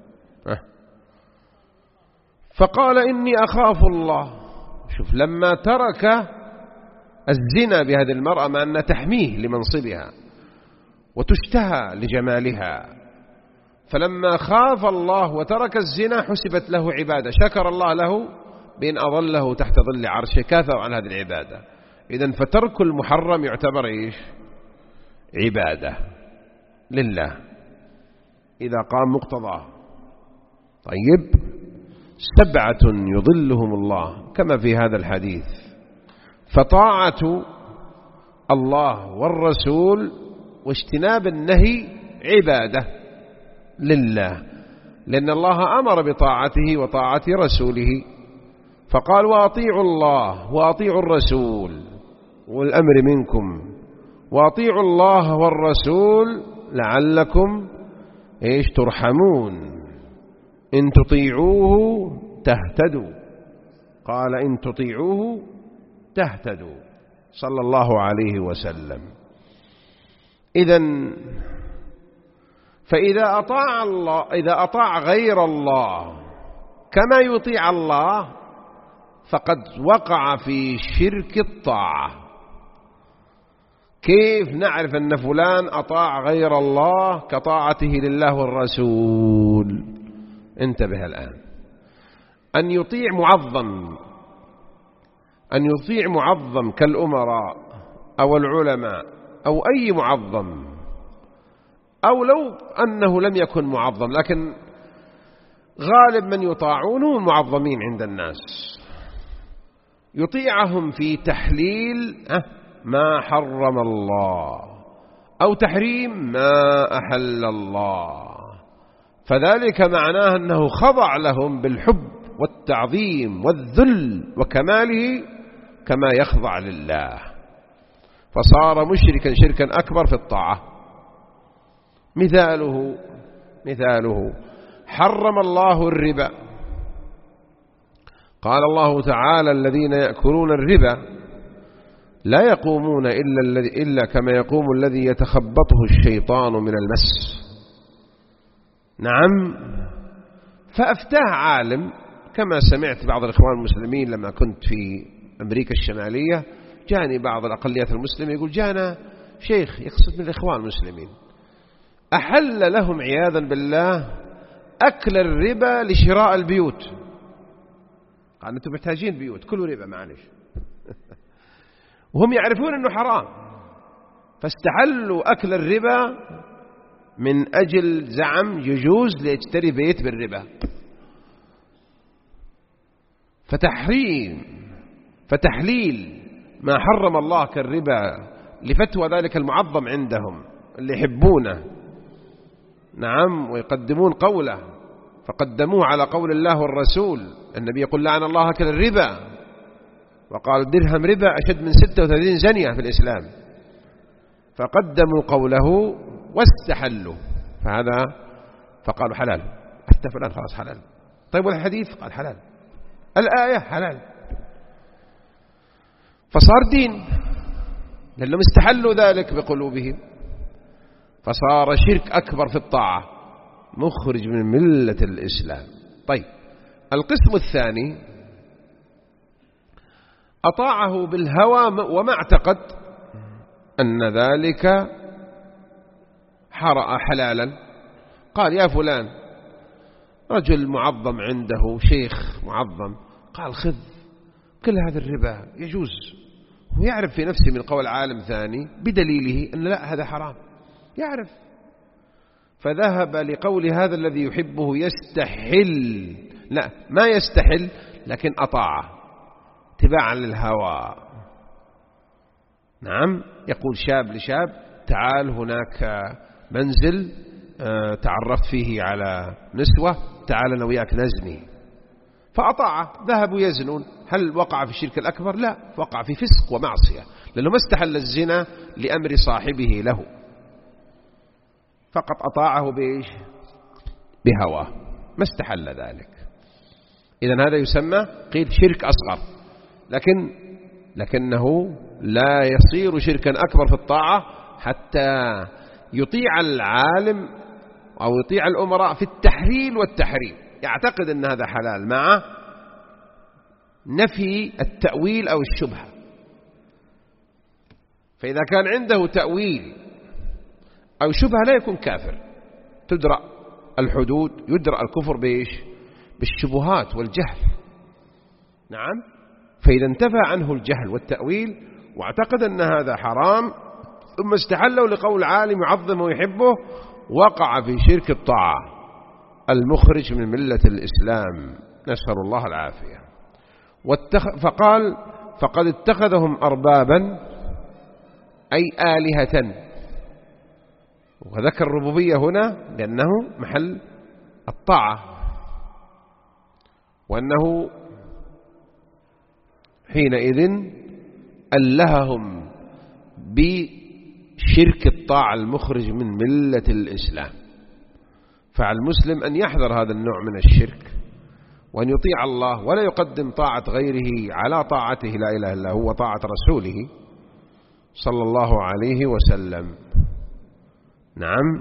فقال إني أخاف الله. شوف، لما ترك الزنا بهذه المرأة مع أن تحميه لمنصبها وتشتهى لجمالها، فلما خاف الله وترك الزنا حسبت له عبادة، شكر الله له بأن أظله تحت ظل عرشه، كافر عن هذه العبادة. إذن فترك المحرم يعتبر إيش؟ عبادة لله إذا قام مقتضاه. طيب، 7 يظلهم الله كما في هذا الحديث. فطاعة الله والرسول واجتناب النهي عبادة لله، لأن الله أمر بطاعته وطاعة رسوله، فقال: وأطيعوا الله وأطيعوا الرسول والأمر منكم، وأطيعوا الله والرسول لعلكم إيش ترحمون، إن تطيعوه تهتدوا. قال: إن تطيعوه تهتدوا، صلى الله عليه وسلم. إذن فإذا أطاع الله، إذا أطاع غير الله كما يطيع الله فقد وقع في شرك الطاعة. كيف نعرف أن فلان أطاع غير الله كطاعته لله والرسول؟ انتبه الآن. أن يطيع معظم كالأمراء أو العلماء أو أي معظم، أو لو أنه لم يكن معظم لكن غالب من يطاعونه معظمين عند الناس، يطيعهم في تحليل ما حرم الله أو تحريم ما أحل الله، فذلك معناه أنه خضع لهم بالحب والتعظيم والذل وكماله كما يخضع لله، فصار مشركا شركا أكبر في الطاعة. مثاله حرم الله الربا، قال الله تعالى: الذين يأكلون الربا لا يقومون إلا كما يقوم الذي يتخبطه الشيطان من المس. نعم. فأفتاه عالم، كما سمعت بعض الإخوان المسلمين لما كنت في أمريكا الشمالية، جاني بعض الأقليات المسلمة يقول: جانا شيخ يقصد من الإخوان المسلمين أحل لهم عياذا بالله أكل الربا لشراء البيوت. قال: أنتم محتاجين بيوت، كلوا ربا معلش. وهم يعرفون أنه حرام، فاستحلوا أكل الربا من أجل زعم يجوز ليشتري بيت بالربا. فتحليل ما حرم الله كالربا لفتوى ذلك المعظم عندهم اللي يحبونه، نعم، ويقدمون قوله، فقدموه على قول الله والرسول. النبي يقول: لعن الله أكل الربا، وقال: درهم ربا أشد من 36 زنية في الإسلام. فقدموا قوله واستحلوا، فقالوا حلال، حتى فلان خلاص حلال. طيب والحديث؟ قال حلال. الآية حلال. فصار دين، لأنهم استحلوا ذلك بقلوبهم، فصار شرك أكبر في الطاعة مخرج من ملة الإسلام. طيب القسم الثاني: أطاعه بالهوى وما اعتقد أن ذلك حلالا. قال: يا فلان، رجل معظم عنده، شيخ معظم، قال: خذ كل هذا الربا يجوز، ويعرف في نفسه من قول عالم ثاني بدليله أن لا، هذا حرام، يعرف، فذهب لقول هذا الذي يحبه يستحل، لا ما يستحل، لكن أطاعه اتباعا للهوى. نعم. يقول شاب لشاب: تعال هناك منزل تعرفت فيه على نسوة، تعال أنا وياك نزني. فأطاعه، ذهبوا يزنون. هل وقع في الشرك الأكبر؟ لا، وقع في فسق ومعصية، لأنه ما استحل الزنا لأمر صاحبه له، فقط أطاعه بإيش؟ بهواه، ما استحل ذلك. إذن هذا يسمى قيل شرك أصغر، لكنه لا يصير شركا أكبر في الطاعة حتى يطيع العالم أو يطيع الأمراء في التحليل والتحريم، يعتقد أن هذا حلال مع نفي التأويل أو الشبهة. فإذا كان عنده تأويل أو شبهة لا يكون كافر، تدرأ الحدود، يدرأ الكفر بإيش؟ بالشبهات والجهل. نعم. فإذا انتفى عنه الجهل والتأويل واعتقد أن هذا حرام ثم استحله لقول عالم يعظمه ويحبه، وقع في شرك الطاعة المخرج من ملة الإسلام، نسأل الله العافية. فقال: فقد اتخذهم أربابا أي آلهة، وذكر الربوبية هنا لأنه محل الطاعة، وأنه حينئذ ألههم بشرك الطاعة المخرج من ملة الإسلام. فعلى المسلم أن يحذر هذا النوع من الشرك، وأن يطيع الله ولا يقدم طاعة غيره على طاعته لا إله إلا هو طاعة رسوله صلى الله عليه وسلم. نعم.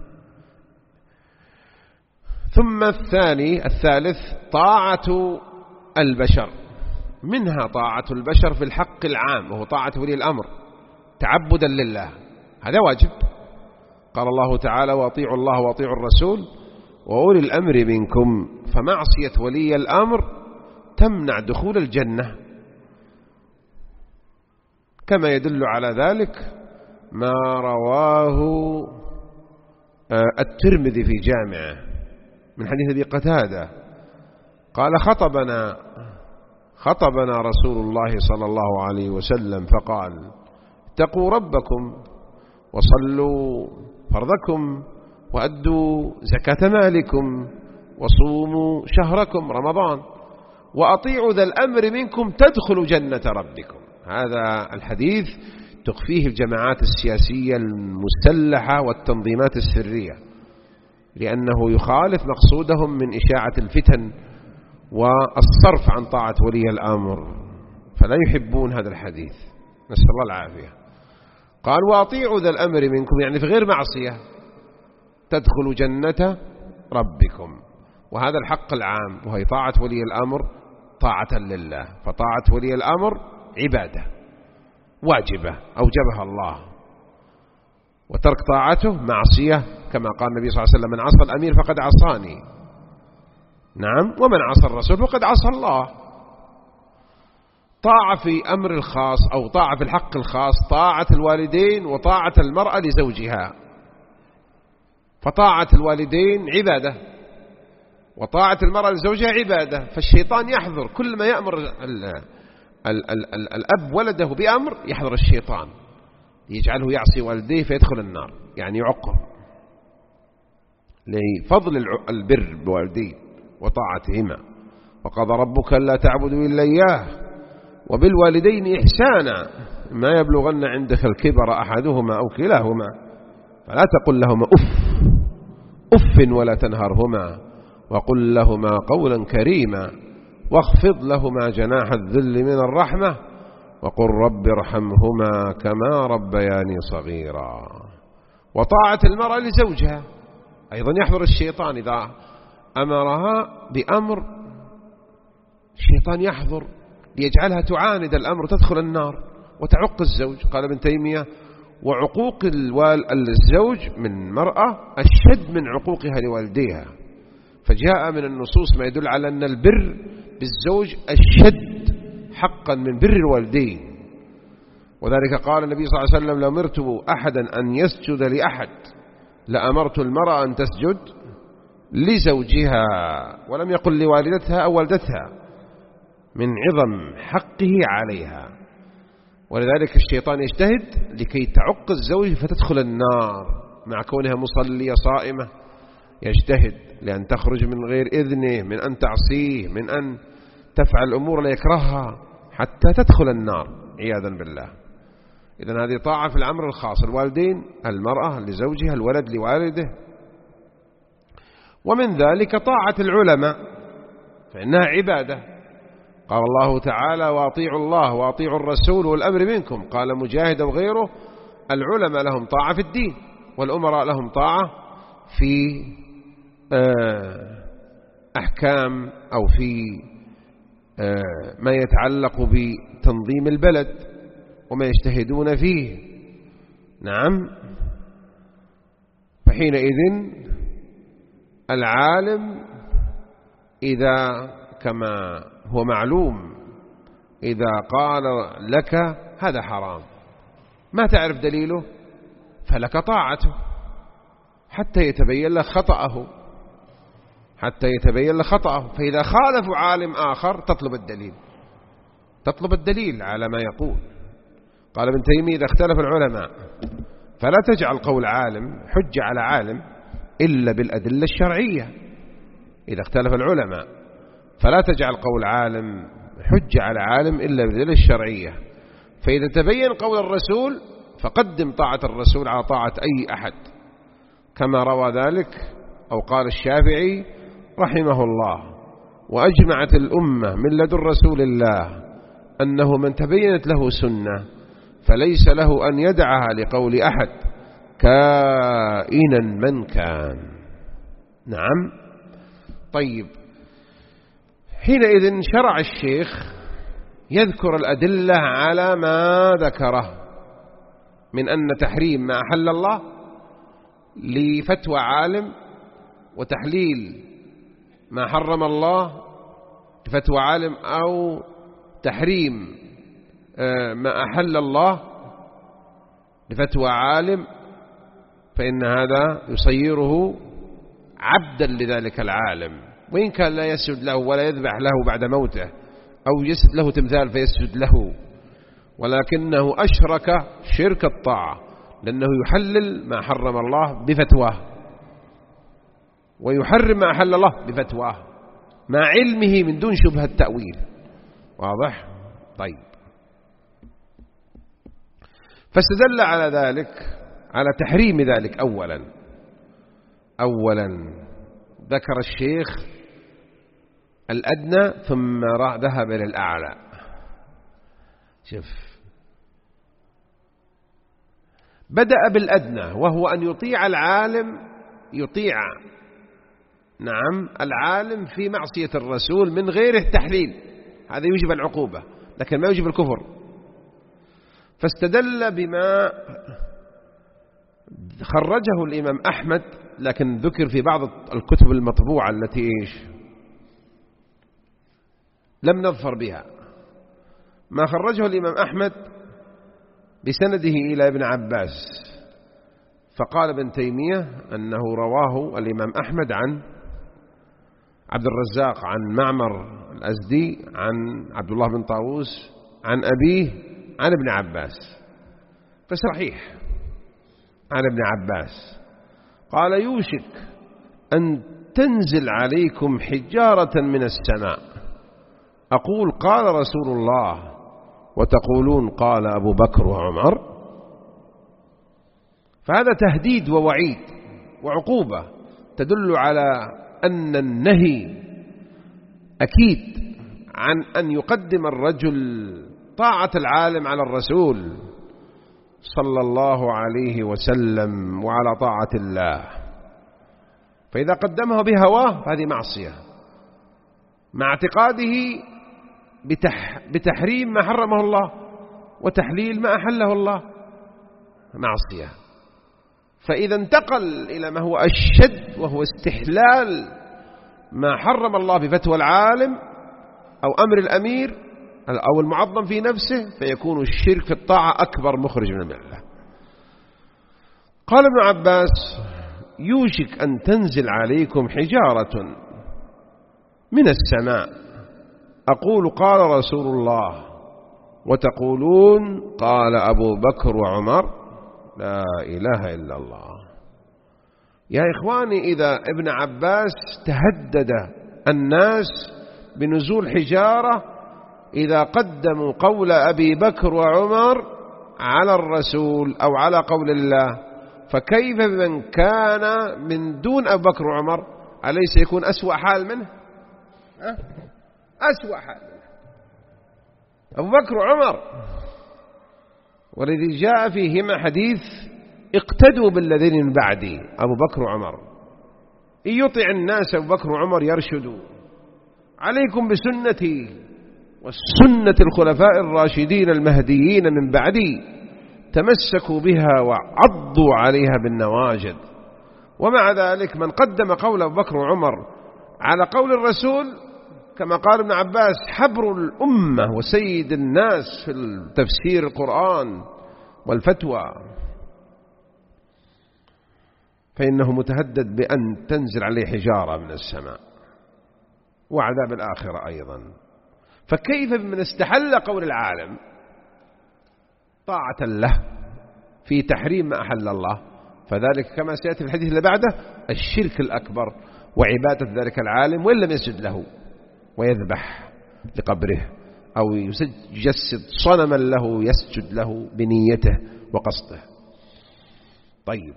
ثم الثالث طاعة البشر، منها طاعة البشر في الحق العام، وهو طاعة ولي الأمر تعبدا لله، هذا واجب. قال الله تعالى: وأطيعوا الله وأطيعوا الرسول وأولي الأمر منكم. فمعصية ولي الأمر تمنع دخول الجنة، كما يدل على ذلك ما رواه الترمذي في جامعه من حديث أبي قتادة قال: خطبنا رسول الله صلى الله عليه وسلم فقال: اتقوا ربكم وصلوا فرضكم وأدوا زكاة مالكم وصوموا شهركم رمضان وأطيعوا ذا الأمر منكم تدخلوا جنة ربكم. هذا الحديث تخفيه الجماعات السياسية المسلحة والتنظيمات السرية، لأنه يخالف مقصودهم من إشاعة الفتن والصرف عن طاعة ولي الأمر، فلا يحبون هذا الحديث، نسأل الله العافية. قال وأطيعوا ذا الأمر منكم، يعني في غير معصية تدخلوا جنة ربكم. وهذا الحق العام، وهي طاعة ولي الأمر طاعة لله، فطاعة ولي الأمر عبادة واجبة أوجبها الله، وترك طاعته معصية، كما قال النبي صلى الله عليه وسلم من عصى الأمير فقد عصاني، نعم، ومن عصى الرسول فقد عصى الله. طاعة في أمر الخاص أو طاعة في الحق الخاص طاعة الوالدين وطاعة المرأة لزوجها، فطاعة الوالدين عبادة وطاعة المرأة لزوجها عبادة، فالشيطان يحضر كل ما يأمر الأب ولده بأمر، يحضر الشيطان يجعله يعصي والديه فيدخل النار، يعني يعقه لفضل البر بوالديه وطاعتهما. وقضى ربك ألا تعبدوا إلا إياه وبالوالدين إحسانا ما يبلغن عندك الكبر أحدهما أو كلاهما فلا تقل لهما أف ولا تنهرهما وقل لهما قولا كريما واخفض لهما جناح الذل من الرحمة وقل رب ارحمهما كما ربياني صغيرا. وطاعة المرأة لزوجها أيضا يحضر الشيطان إذا أمرها بأمر، الشيطان يحضر ليجعلها تعاند الأمر تدخل النار وتعق الزوج. قال ابن تيمية وعقوق الزوج من مرأة أشد من عقوقها لوالديها، فجاء من النصوص ما يدل على أن البر بالزوج أشد حقا من بر الوالدين. وذلك قال النبي صلى الله عليه وسلم لو أمرت أحدا أن يسجد لأحد لأمرت المرأة أن تسجد لزوجها، ولم يقل لوالدتها أو والدتها من عظم حقه عليها. ولذلك الشيطان يجتهد لكي تعق الزوج فتدخل النار مع كونها مصلية صائمة، يجتهد لأن تخرج من غير إذنه، من أن تعصيه، من أن تفعل أمور لا يكرهها حتى تدخل النار عياذا بالله. إذن هذه طاعة في الأمر الخاص، الوالدين، المرأة لزوجها، الولد لوالده. ومن ذلك طاعة العلماء فإنها عبادة. قال الله تعالى وأطيعوا الله وأطيعوا الرسول والأمر منكم. قال مجاهد وغيره العلماء لهم طاعة في الدين والأمراء لهم طاعة في أحكام أو في ما يتعلق بتنظيم البلد وما يجتهدون فيه، نعم. فحينئذ العالم إذا كما هو معلوم إذا قال لك هذا حرام ما تعرف دليله فلك طاعته حتى يتبين لك خطأه، فإذا خالف عالم آخر تطلب الدليل على ما يقول. قال ابن تيمية إذا اختلف العلماء فلا تجعل قول عالم حجة على عالم إلا بالأدلة الشرعية. إذا اختلف العلماء فلا تجعل قول عالم حجة على عالم إلا بالأدلة الشرعية. فإذا تبين قول الرسول فقدم طاعة الرسول على طاعة أي أحد، كما روى ذلك أو قال الشافعي رحمه الله وأجمعت الأمة من لدن رسول الله أنه من تبينت له سنة فليس له أن يدعها لقول أحد كائنا من كان. نعم. طيب، حينئذ شرع الشيخ يذكر الأدلة على ما ذكره من أن تحريم ما أحل الله لفتوى عالم وتحليل ما حرم الله لفتوى عالم أو تحريم ما أحل الله لفتوى عالم، فإن هذا يصيره عبدا لذلك العالم، وإن كان لا يسجد له ولا يذبح له بعد موته أو يسجد له تمثال فيسجد له، ولكنه أشرك شرك الطاعة لأنه يحلل ما حرم الله بفتواه ويحرم ما أحل الله بفتواه مع علمه من دون شبهة تأويل. واضح؟ طيب، فاستدل على ذلك على تحريم ذلك. أولا ذكر الشيخ الأدنى ثم ذهب إلى الأعلى. شوف، بدأ بالأدنى وهو أن يطيع العالم، العالم في معصية الرسول من غير التحليل، هذا يوجب العقوبة لكن ما يوجب الكفر. فاستدل بما خرجه الإمام أحمد، لكن ذكر في بعض الكتب المطبوعة التي لم نظفر بها، ما خرجه الإمام أحمد بسنده إلى ابن عباس. فقال ابن تيمية أنه رواه الإمام أحمد عن عبد الرزاق عن معمر الأزدي عن عبد الله بن طاووس عن أبيه عن ابن عباس، فصحيح عن ابن عباس قال: يوشك أن تنزل عليكم حجارة من السماء، أقول قال رسول الله وتقولون قال أبو بكر وعمر. فهذا تهديد ووعيد وعقوبة تدل على أن النهي أكيد عن أن يقدم الرجل طاعة العالم على الرسول صلى الله عليه وسلم وعلى طاعة الله. فإذا قدمه بهواه فهذه معصية مع اعتقاده بتحريم ما حرمه الله وتحليل ما أحله الله، معصية. فإذا انتقل إلى ما هو أشد وهو استحلال ما حرم الله بفتوى العالم أو أمر الأمير أو المعظم في نفسه، فيكون الشرك في الطاعة أكبر مخرج من الملة. قال ابن عباس: يوشك أن تنزل عليكم حجارة من السماء، أقول قال رسول الله وتقولون قال أبو بكر وعمر. لا إله إلا الله. يا إخواني، إذا ابن عباس تهدد الناس بنزول حجارة إذا قدموا قول أبي بكر وعمر على الرسول أو على قول الله، فكيف بمن كان من دون أبي بكر وعمر؟ أليس يكون أسوأ حال منه؟ أسوأ حال منه أبو بكر وعمر. والذي جاء فيهما حديث: اقتدوا بالذين من بعدي، أبو بكر وعمر. إن يطع الناس أبو بكر وعمر يرشدوا. عليكم بسنتي والسنة الخلفاء الراشدين المهديين من بعدي، تمسكوا بها وعضوا عليها بالنواجذ. ومع ذلك من قدم قول أبو بكر وعمر على قول الرسول، كما قال ابن عباس: حبر الأمة وسيد الناس في تفسير القرآن والفتوى، فإنه متهدد بأن تنزل عليه حجارة من السماء وعذاب الآخرة أيضا. فكيف بمن استحل قول العالم طاعة له في تحريم ما أحل الله؟ فذلك كما سيأتي في الحديث اللي بعده الشرك الأكبر وعبادة ذلك العالم، وإن لم يسجد له ويذبح لقبره أو يجسد صنما له يسجد له بنيته وقصده. طيب،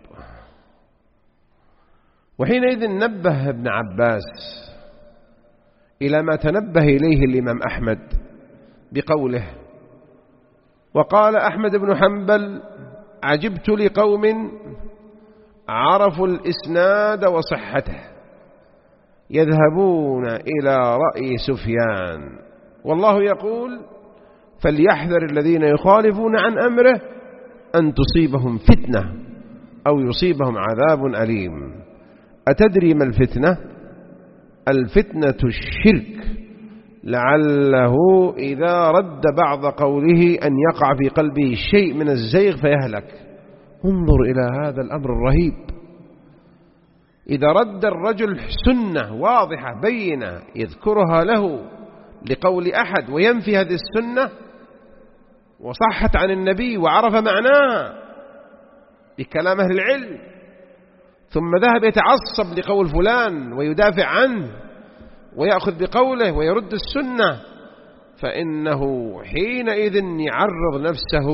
وحينئذ نبه ابن عباس إلى ما تنبه إليه الإمام أحمد بقوله: وقال أحمد بن حنبل: عجبت لقوم عرفوا الإسناد وصحته يذهبون إلى رأي سفيان، والله يقول: فليحذر الذين يخالفون عن أمره أن تصيبهم فتنة أو يصيبهم عذاب أليم. أتدري ما الفتنة؟ الفتنة الشرك، لعله إذا رد بعض قوله أن يقع في قلبه شيء من الزيغ فيهلك. انظر إلى هذا الأمر الرهيب. إذا رد الرجل سنة واضحة بينة يذكرها له لقول أحد وينفي هذه السنة وصحت عن النبي وعرف معناها، بكلام أهل العلم، ثم ذهب يتعصب لقول فلان ويدافع عنه ويأخذ بقوله ويرد السنة، فإنه حينئذ يعرض نفسه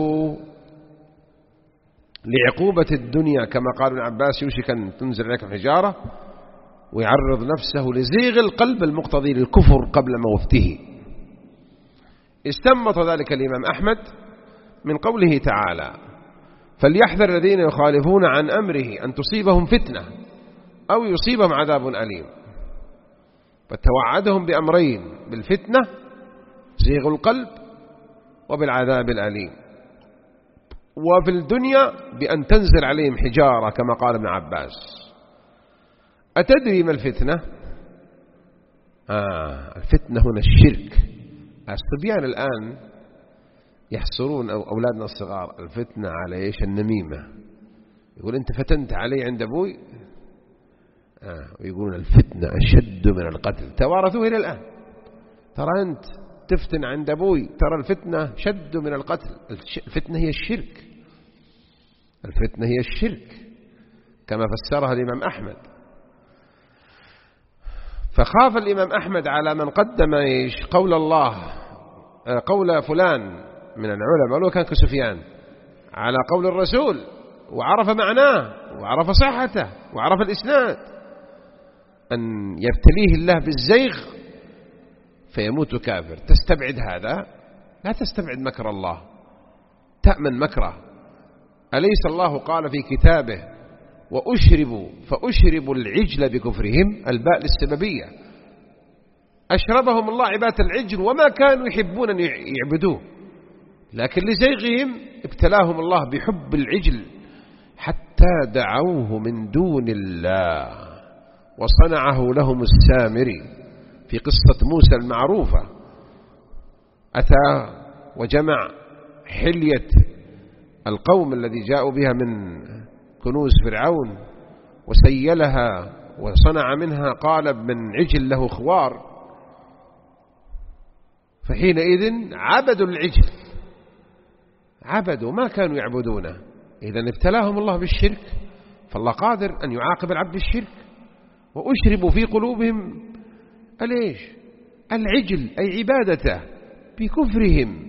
لعقوبة الدنيا، كما قال ابن عباس: يوشك أن تنزل عليك الحجارة، ويعرض نفسه لزيغ القلب المقتضي للكفر قبل موته. استنبط ذلك الإمام أحمد من قوله تعالى: فليحذر الذين يخالفون عن أمره أن تصيبهم فتنة أو يصيبهم عذاب أليم. فتوعدهم بأمرين: بالفتنة زيغ القلب، وبالعذاب الأليم، وفي الدنيا بأن تنزل عليهم حجارة كما قال ابن عباس. أتدري ما الفتنة؟ الفتنة هنا الشرك. الصبيان الآن يحصرون أولادنا الصغار الفتنة على إيش؟ النميمة. يقول: أنت فتنت علي عند أبوي، ويقولون الفتنة أشد من القتل. توارثوه إلى الآن. ترى أنت تفتن عند أبوي، ترى الفتنة شد من القتل. الفتنة هي الشرك، الفتنة هي الشرك كما فسرها الإمام أحمد. فخاف الإمام أحمد على من قدم إيش؟ قول الله، قول فلان من العلماء ولو كان كسفيان، على قول الرسول، وعرف معناه وعرف صحته وعرف الإسناد، أن يبتليه الله بالزيغ فيموت كافر. تستبعد هذا؟ لا تستبعد مكر الله، تأمن مكره. أليس الله قال في كتابه: فأشربوا العجل بكفرهم؟ الباء للسببية. أشربهم الله عبادة العجل وما كانوا يحبون أن يعبدوه، لكن لزيغهم ابتلاهم الله بحب العجل حتى دعوه من دون الله، وصنعه لهم السامري في قصة موسى المعروفة. أتى وجمع حلية القوم الذي جاءوا بها من كنوز فرعون وسيلها وصنع منها قالب من عجل له خوار، فحينئذ عبدوا العجل، عبدوا ما كانوا يعبدونه. إذن ابتلاهم الله بالشرك، فالله قادر أن يعاقب العبد بالشرك. وأشربوا في قلوبهم الإيش؟ العجل، أي عبادته بكفرهم.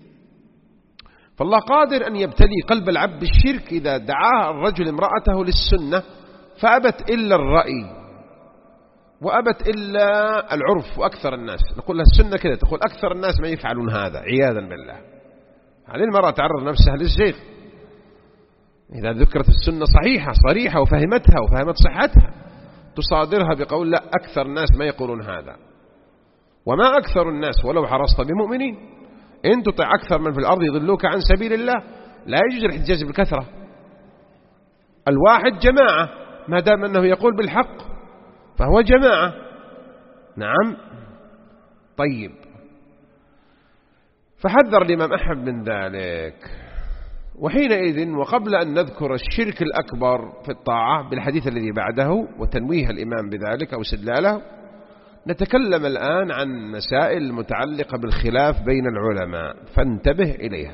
فالله قادر أن يبتلي قلب العبد بالشرك إذا دعاه الرجل امرأته للسنة فأبت إلا الرأي وأبت إلا العرف وأكثر الناس. نقول لها السنة كذا، تقول أكثر الناس ما يفعلون هذا عياذا بالله. هذه المرأة تعرض نفسها للزيغ إذا ذكرت السنة صحيحة صريحة وفهمتها وفهمت صحتها، تصادرها بقول لا أكثر الناس ما يقولون هذا. وما أكثر الناس ولو حرصت بمؤمنين، إن تطع أكثر من في الأرض يضلوك عن سبيل الله. لا يجوز الاحتجاج بالكثرة، الواحد جماعة ما دام أنه يقول بالحق فهو جماعة. نعم. طيب، فحذر الإمام أحمد من ذلك. وحينئذ وقبل أن نذكر الشرك الأكبر في الطاعة بالحديث الذي بعده وتنويه الإمام بذلك أو استدلاله، نتكلم الآن عن مسائل متعلقة بالخلاف بين العلماء، فانتبه إليها.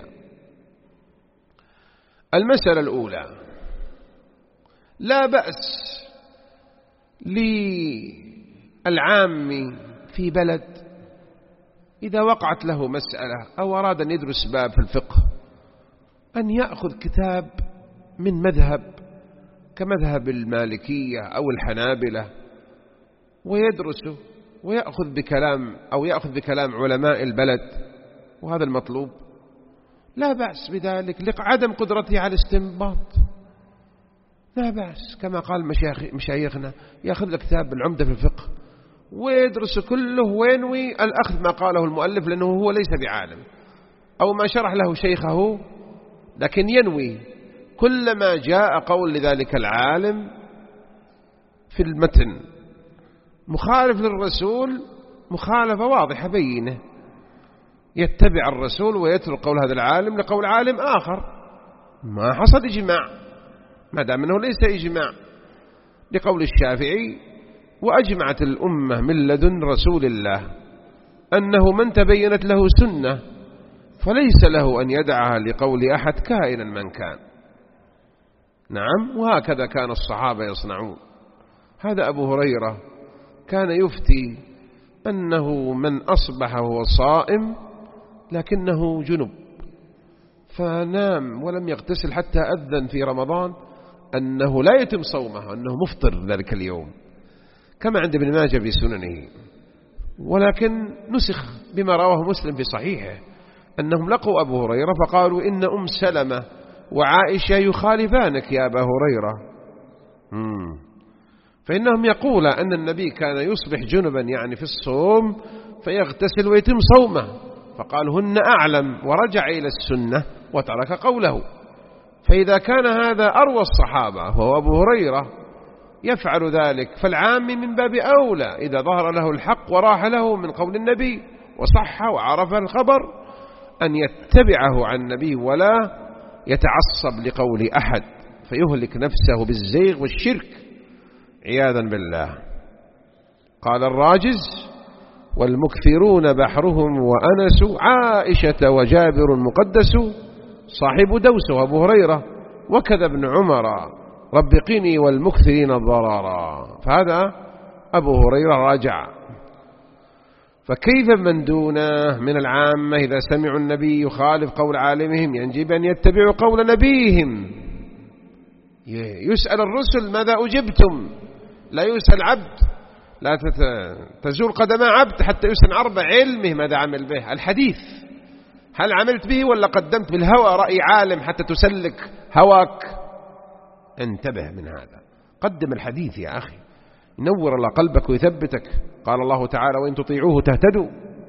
المسألة الأولى: لا بأس للعام في بلد إذا وقعت له مسألة أو أراد أن يدرس باب في الفقه أن يأخذ كتاب من مذهب كمذهب المالكية أو الحنابلة ويدرسه ويأخذ بكلام علماء البلد، وهذا المطلوب. لا بأس بذلك لعدم قدرته على الاستنباط، لا بأس. كما قال مشايخنا يأخذ له كتاب العمدة في الفقه ويدرس كله وينوي الأخذ ما قاله المؤلف، لأنه هو ليس بعالم أو ما شرح له شيخه، لكن ينوي كلما جاء قول لذلك العالم في المتن مخالف للرسول مخالفة واضحة بينه، يتبع الرسول ويترك قول هذا العالم لقول عالم آخر. ما حصل إجماع، ما دام أنه ليس إجماع، لقول الشافعي: وأجمعت الأمة من لدن رسول الله أنه من تبينت له سنة فليس له أن يدعها لقول أحد كائنا من كان. نعم، وهكذا كان الصحابة يصنعون. هذا أبو هريرة كان يفتي أنه من أصبح وهو صائم لكنه جنب فنام ولم يغتسل حتى أذن في رمضان أنه لا يتم صومه، أنه مفطر ذلك اليوم، كما عند ابن ماجه في سننه. ولكن نسخ بما رواه مسلم في صحيحه أنهم لقوا أبو هريرة فقالوا إن أم سلمة وعائشة يخالفانك يا أبا هريرة. فإنهم يقول أن النبي كان يصبح جنبا يعني في الصوم فيغتسل ويتم صومه، فقال هن أعلم ورجع إلى السنة وترك قوله. فإذا كان هذا أروى الصحابة وهو أبو هريرة يفعل ذلك، فالعام من باب أولى إذا ظهر له الحق وراح له من قول النبي وصح وعرف الخبر أن يتبعه عن النبي ولا يتعصب لقول أحد فيهلك نفسه بالزيغ والشرك عياذا بالله. قال الراجز والمكثرون بحرهم وأنس عائشة وجابر مقدس صاحب دوس وأبو هريرة وكذا ابن عمر رب قني والمكثرين الضرارا. فهذا أبو هريرة راجع. فكيف من دونه من العامة إذا سمعوا النبي يخالف قول عالمهم يجب أن يتبعوا قول نبيهم. يسأل الرسل ماذا أجبتم، لا يسأل عبد، لا تزول قدم عبد حتى يسأل عرب علمه ماذا عمل به. الحديث هل عملت به ولا قدمت بالهوى رأي عالم حتى تسلك هواك؟ انتبه من هذا، قدم الحديث يا أخي، ينور الله قلبك ويثبتك. قال الله تعالى وإن تطيعوه تهتدوا.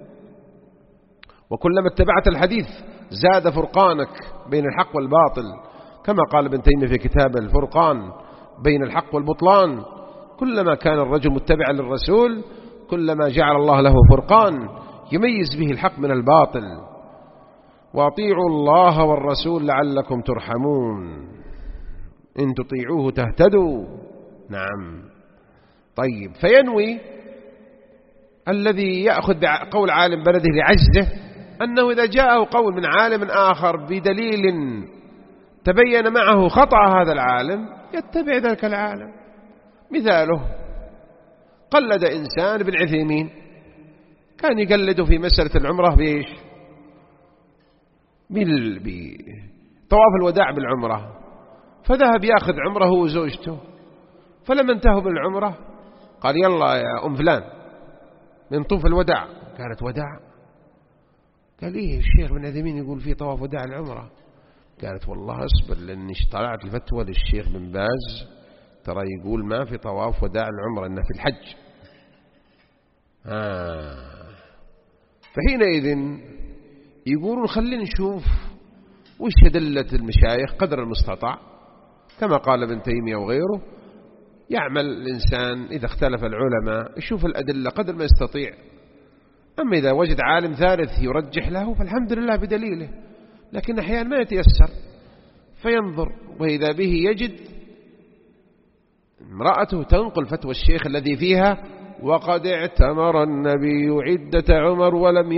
وكلما اتبعت الحديث زاد فرقانك بين الحق والباطل، كما قال ابن تيمية في كتاب الفرقان بين الحق والبطلان. كلما كان الرجل متبعا للرسول كلما جعل الله له فرقان يميز به الحق من الباطل. وأطيعوا الله والرسول لعلكم ترحمون، إن تطيعوه تهتدوا. نعم. طيب، فينوي الذي يأخذ بقول عالم بلده لعجزه أنه إذا جاءه قول من عالم آخر بدليل تبين معه خطأ هذا العالم يتبع ذلك العالم. مثاله قلد إنسان ابن عثيمين، كان يقلده في مسألة العمرة بإيش؟ بطواف الوداع بالعمرة، فذهب يأخذ عمره هو وزوجته، فلما انتهوا بالعمرة قال يلا يا أم فلان بنطوف الوداع. قالت وداع؟ قال إيه الشيخ ابن عثيمين يقول فيه طواف وداع العمرة. قالت والله اصبر لأني طلعت الفتوى للشيخ بن باز ترى يقول ما في طواف وداع العمرة إنه في الحج. فحينئذ يقولون خلينا نشوف وش أدلة المشايخ قدر المستطاع، كما قال ابن تيمية وغيره. يعمل الإنسان إذا اختلف العلماء يشوف الأدلة قدر ما يستطيع، أما إذا وجد عالم ثالث يرجح له فالحمد لله بدليله، لكن أحيانا ما يتيسر فينظر، وإذا به يجد امرأته تنقل فتوى الشيخ الذي فيها وقد اعتمر النبي عدة عمر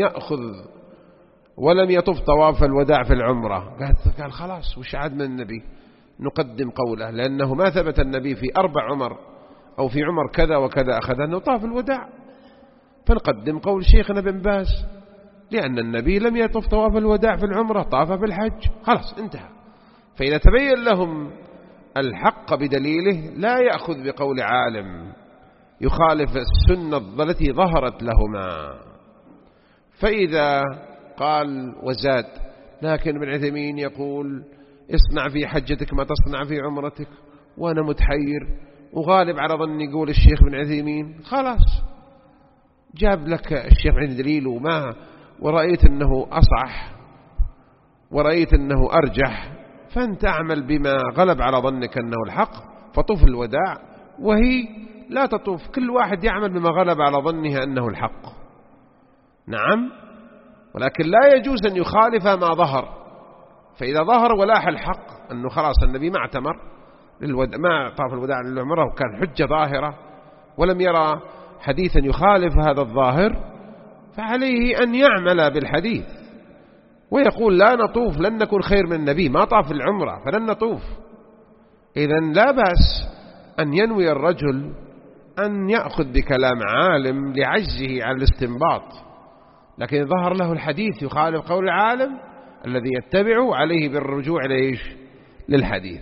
ولم يطف طواف الوداع في العمرة. قال خلاص وش عاد من النبي نقدم قوله، لأنه ما ثبت النبي في 4 عمر أو في عمر كذا وكذا أخذ أنه طاف الوداع، فنقدم قول شيخنا بن باز لأن النبي لم يطف طواف الوداع في العمرة، طاف في الحج. خلاص انتهى. فإذا تبين لهم الحق بدليله لا يأخذ بقول عالم يخالف السنة التي ظهرت لهما. فإذا قال وزاد لكن ابن عثيمين يقول اصنع في حجتك ما تصنع في عمرتك، وأنا متحير وغالب على ظني يقول الشيخ ابن عثيمين، خلاص جاب لك الشيخ عند دليل ورأيت أنه أصح ورأيت أنه أرجح، فأنت أعمل بما غلب على ظنك أنه الحق فطوف الوداع، وهي لا تطوف، كل واحد يعمل بما غلب على ظنه أنه الحق. نعم، ولكن لا يجوز أن يخالف ما ظهر. فإذا ظهر ولاح الحق أنه خلاص النبي ما اعتمر ما طاف الوداع للعمرة وكان حجة ظاهرة ولم يرى حديثا يخالف هذا الظاهر، فعليه أن يعمل بالحديث ويقول لا نطوف، لن نكون خير من النبي، ما طاف العمرة فلن نطوف. إذن لا بأس أن ينوي الرجل أن يأخذ بكلام عالم لعجزه عن الاستنباط، لكن ظهر له الحديث يخالف قول العالم الذي يتبعه عليه بالرجوع للحديث.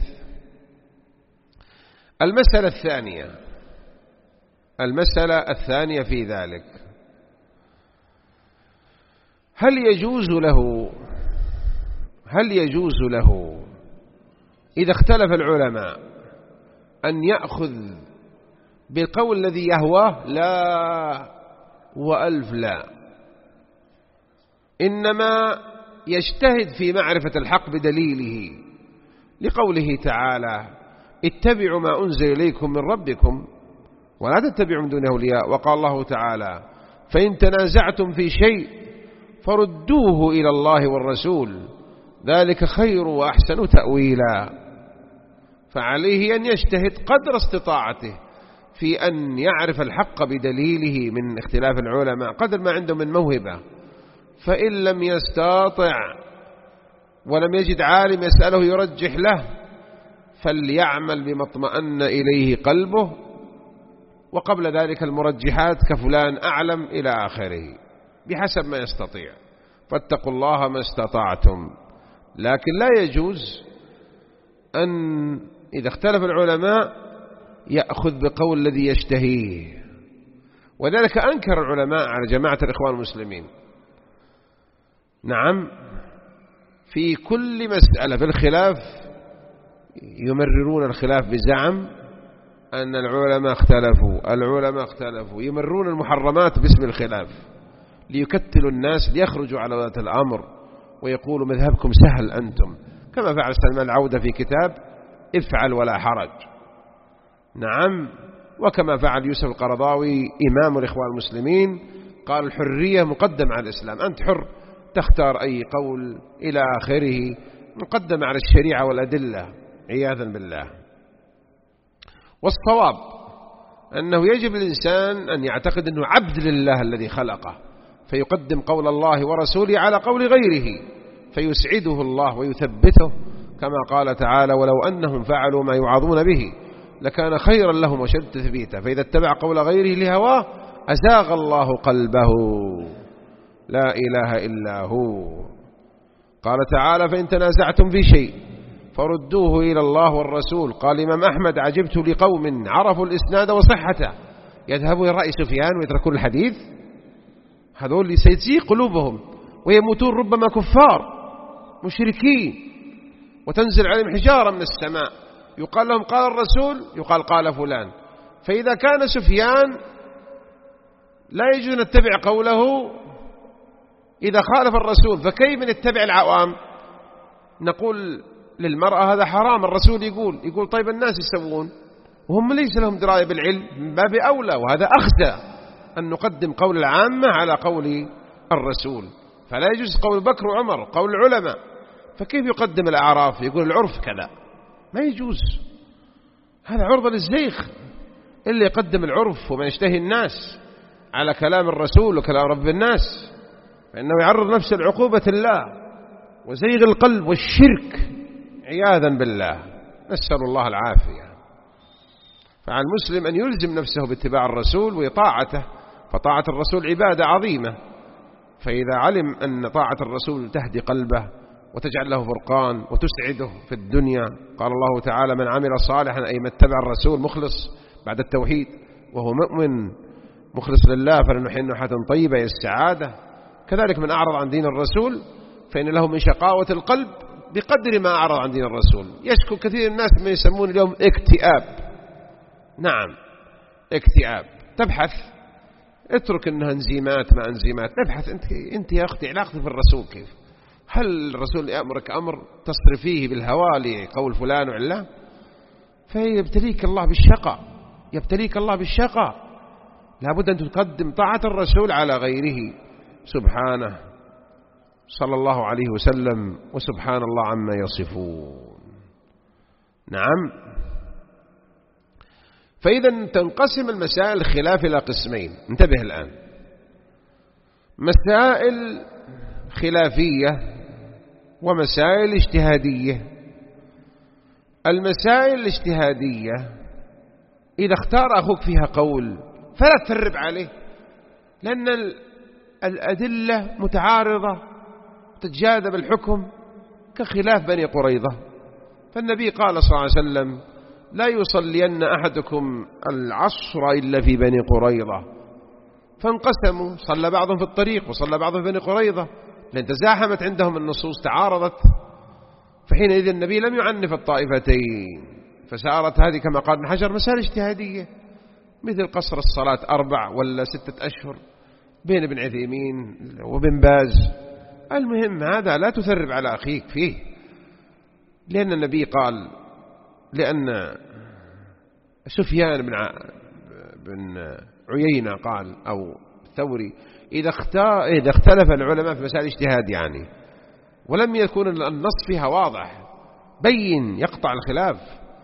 المسألة الثانية في ذلك: هل يجوز له إذا اختلف العلماء أن يأخذ بالقول الذي يهواه؟ لا وألف لا، إنما يجتهد في معرفة الحق بدليله، لقوله تعالى: اتبعوا ما أنزل إليكم من ربكم ولا تتبعوا من دونه أولياء. وقال الله تعالى: فإن تنازعتم في شيء فردوه إلى الله والرسول ذلك خير وأحسن تأويلا. فعليه أن يجتهد قدر استطاعته في أن يعرف الحق بدليله من اختلاف العلماء قدر ما عنده من موهبة. فإن لم يستطع ولم يجد عالم يسأله يرجح له، فليعمل بما اطمأن إليه قلبه، وقبل ذلك المرجحات كفلان أعلم إلى آخره بحسب ما يستطيع. فاتقوا الله ما استطعتم. لكن لا يجوز أن إذا اختلف العلماء يأخذ بقول الذي يشتهيه. وذلك أنكر العلماء على جماعة الإخوان المسلمين، نعم، في كل مسألة في الخلاف يمررون الخلاف بزعم أن العلماء اختلفوا، يمرون المحرمات باسم الخلاف ليكتلوا الناس ليخرجوا على ولاة الأمر ويقولوا مذهبكم سهل أنتم، كما فعل سلمان العودة في كتاب افعل ولا حرج، نعم، وكما فعل يوسف القرضاوي إمام الإخوان المسلمين، قال الحرية مقدم على الإسلام، أنت حر تختار أي قول إلى آخره، مقدم على الشريعة والأدلة عياذا بالله. والصواب أنه يجب الإنسان أن يعتقد أنه عبد لله الذي خلقه، فيقدم قول الله ورسوله على قول غيره فيسعده الله ويثبته، كما قال تعالى: ولو أنهم فعلوا ما يوعظون به لكان خيرا لهم وشد تثبيتا، فإذا اتبع قول غيره لهواه أزاغ الله قلبه، لا إله إلا هو. قال تعالى: فإن تنازعتم في شيء فردوه إلى الله والرسول. قال الإمام أحمد: عجبت لقوم عرفوا الإسناد وصحته يذهبوا إلى رأي سفيان ويتركون الحديث. هذول سيزيغ قلوبهم ويموتون ربما كفار مشركين، وتنزل عليهم حجارة من السماء، يقال لهم قال الرسول، يقال قال فلان. فإذا كان سفيان لا يجوز أن نتبع قوله إذا خالف الرسول، فكيف نتبع العوام؟ نقول للمرأة هذا حرام، الرسول يقول طيب الناس يسوون وهم ليس لهم دراية بالعلم، من باب أولى، وهذا أخزى أن نقدم قول العامة على قول الرسول. فلا يجوز قول بكر وعمر، قول العلماء، فكيف يقدم الأعراف يقول العرف كذا؟ ما يجوز، هذا عرضة للزيغ. اللي يقدم العرف وما يشتهي الناس على كلام الرسول وكلام رب الناس فإنه يعرض نفسه لعقوبة الله وزيغ القلب والشرك عياذا بالله، نسأل الله العافية. فعلى المسلم أن يلزم نفسه باتباع الرسول وطاعته، فطاعة الرسول عبادة عظيمة، فإذا علم أن طاعة الرسول تهدي قلبه وتجعل له فرقان وتسعده في الدنيا. قال الله تعالى: من عمل صالحا، أي من اتبع الرسول مخلص بعد التوحيد وهو مؤمن مخلص لله، فلنحيينه حياة طيبة هي السعادة. كذلك من أعرض عن دين الرسول فإن له من شقاوة القلب بقدر ما أعرض عن دين الرسول. يشكو كثير الناس ما يسمون اليوم اكتئاب، نعم اكتئاب. تبحث، اترك انها انزيمات ما انزيمات، نبحث انت يا اختي علاقتك بالرسول كيف؟ هل الرسول يأمرك امر تصرفيه بالهوى لقول فلان وعلا؟ فيبتليك الله بالشقاء، لابد ان تقدم طاعة الرسول على غيره سبحانه صلى الله عليه وسلم، وسبحان الله عما يصفون. نعم. فإذا تنقسم المسائل الخلاف إلى قسمين، انتبه الآن: مسائل خلافية ومسائل اجتهادية. المسائل الاجتهادية إذا اختار أخوك فيها قول فلا تثرب عليه، لأن الأدلة متعارضة تتجاذب الحكم كخلاف بني قريظة. فالنبي قال صلى الله عليه وسلم: لا يصلين أحدكم العصر إلا في بني قريظة. فانقسموا، صلى بعضهم في الطريق وصلى بعضهم في بني قريظة، لأن تزاحمت عندهم النصوص، تعارضت. فحينئذ النبي لم يعنف الطائفتين، فسارت هذه كما قال ابن حجر مسائل اجتهادية، مثل قصر الصلاة 4 ولا 6 أشهر بين ابن عثيمين وابن باز. المهم هذا لا تثرب على أخيك فيه، لأن النبي قال، لأن سفيان بن عيينة قال أو الثوري: إذا اختلف العلماء في مسائل اجتهاد يعني ولم يكن النص فيها واضح بين يقطع الخلاف،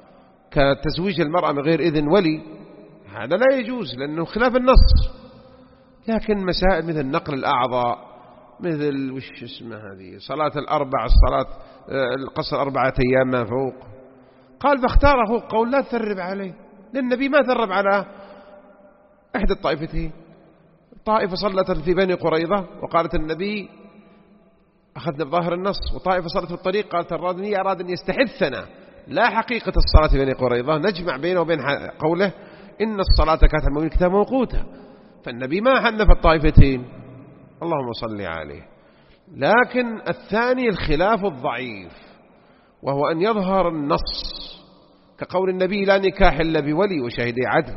كتزويج المرأة من غير إذن ولي، هذا لا يجوز لأنه خلاف النص. لكن مسائل مثل نقل الأعضاء، مثل وش اسمها هذه صلاة الأربع، الصلاة القصر 4 أيام ما فوق، قال فاختاره قول لا تثرب عليه، لأن النبي ما ثرب على إحدى الطائفتين. طائفة صلت في بني قريظة وقالت النبي أخذنا بظاهر النص، وطائفة صلت في الطريق قالت أراد أن يستحثنا، لا حقيقة الصلاة في بني قريظة، نجمع بينه وبين قوله إن الصلاة كانت المؤمن كتاب موقوتا. فالنبي ما حنف الطائفتين، اللهم صل عليه. لكن الثاني الخلاف الضعيف، وهو أن يظهر النص، كقول النبي: لا نكاح إلا بولي وشهدي عدل.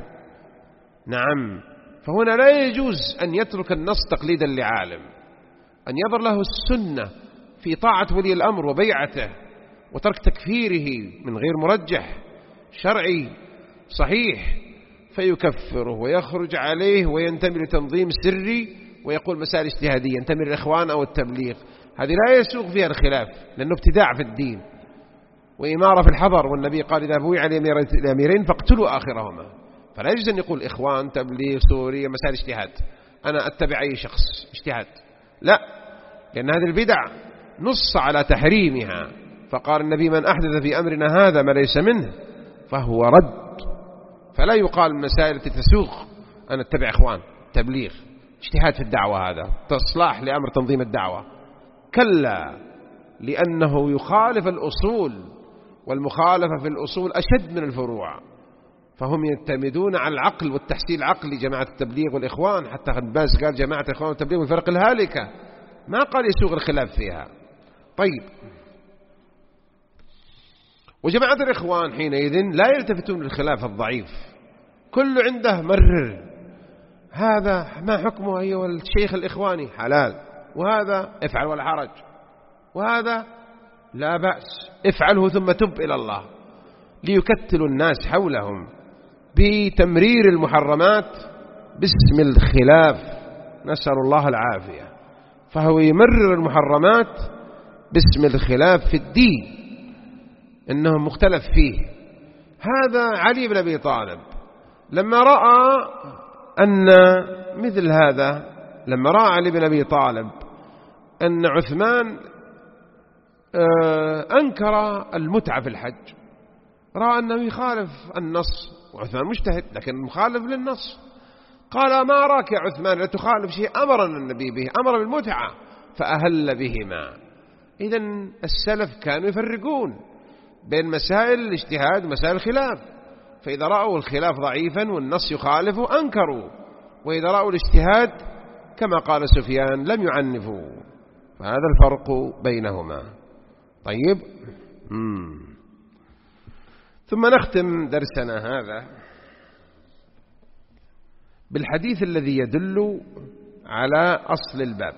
نعم، فهنا لا يجوز أن يترك النص تقليدا لعالم، أن يظهر له السنة في طاعة ولي الأمر وبيعته، وترك تكفيره من غير مرجح شرعي صحيح فيكفره ويخرج عليه وينتمي لتنظيم سري ويقول مسائل اجتهادية، ينتمي للإخوان أو التبليغ. هذه لا يسوق فيها الخلاف، لأنه ابتداع في الدين وإمارة في الحضر، والنبي قال: إذا بويع الأميرين فاقتلوا آخرهما. فلا يجوز أن يقول إخوان، تبليغ، سوريا، مسائل اجتهاد، أنا أتبع أي شخص اجتهاد، لا، لأن هذه البدع نص على تحريمها. فقال النبي: من أحدث في أمرنا هذا ما ليس منه فهو رد. فلا يقال مسائل تسوق أن أتبع إخوان، تبليغ، اجتهاد في الدعوة، هذا تصلاح لأمر تنظيم الدعوة، كلا، لأنه يخالف الأصول، والمخالفة في الأصول أشد من الفروع. فهم يعتمدون على العقل والتحصيل العقلي، جماعة التبليغ والإخوان، حتى ابن باز قال جماعة الإخوان والتبليغ والفرق الهالكة، ما قال يسوغ الخلاف فيها. طيب، وجماعة الإخوان حينئذ لا يلتفتون للخلاف الضعيف، كل عنده مرر، هذا ما حكمه أيها الشيخ الإخواني حلال، وهذا افعل ولا حرج، وهذا لا بأس افعله ثم تب إلى الله، ليكتلوا الناس حولهم بتمرير المحرمات باسم الخلاف، نسأل الله العافية. فهو يمرر المحرمات باسم الخلاف في الدين، إنه مختلف فيه. هذا علي بن أبي طالب لما رأى أن مثل هذا، لما رأى علي بن أبي طالب أن عثمان أنكر المتعة في الحج، رأى أنه يخالف النص، وعثمان مجتهد لكن مخالف للنص، قال: ما أراك يا عثمان لا تخالف شيء أمرنا النبي به، أمر بالمتعة فأهل بهما. إذن السلف كانوا يفرقون بين مسائل الاجتهاد ومسائل الخلاف، فإذا رأوا الخلاف ضعيفا والنص يخالفه أنكروا، وإذا رأوا الاجتهاد كما قال سفيان لم يعنفوا. فهذا الفرق بينهما. طيب، ثم نختم درسنا هذا بالحديث الذي يدل على أصل الباب،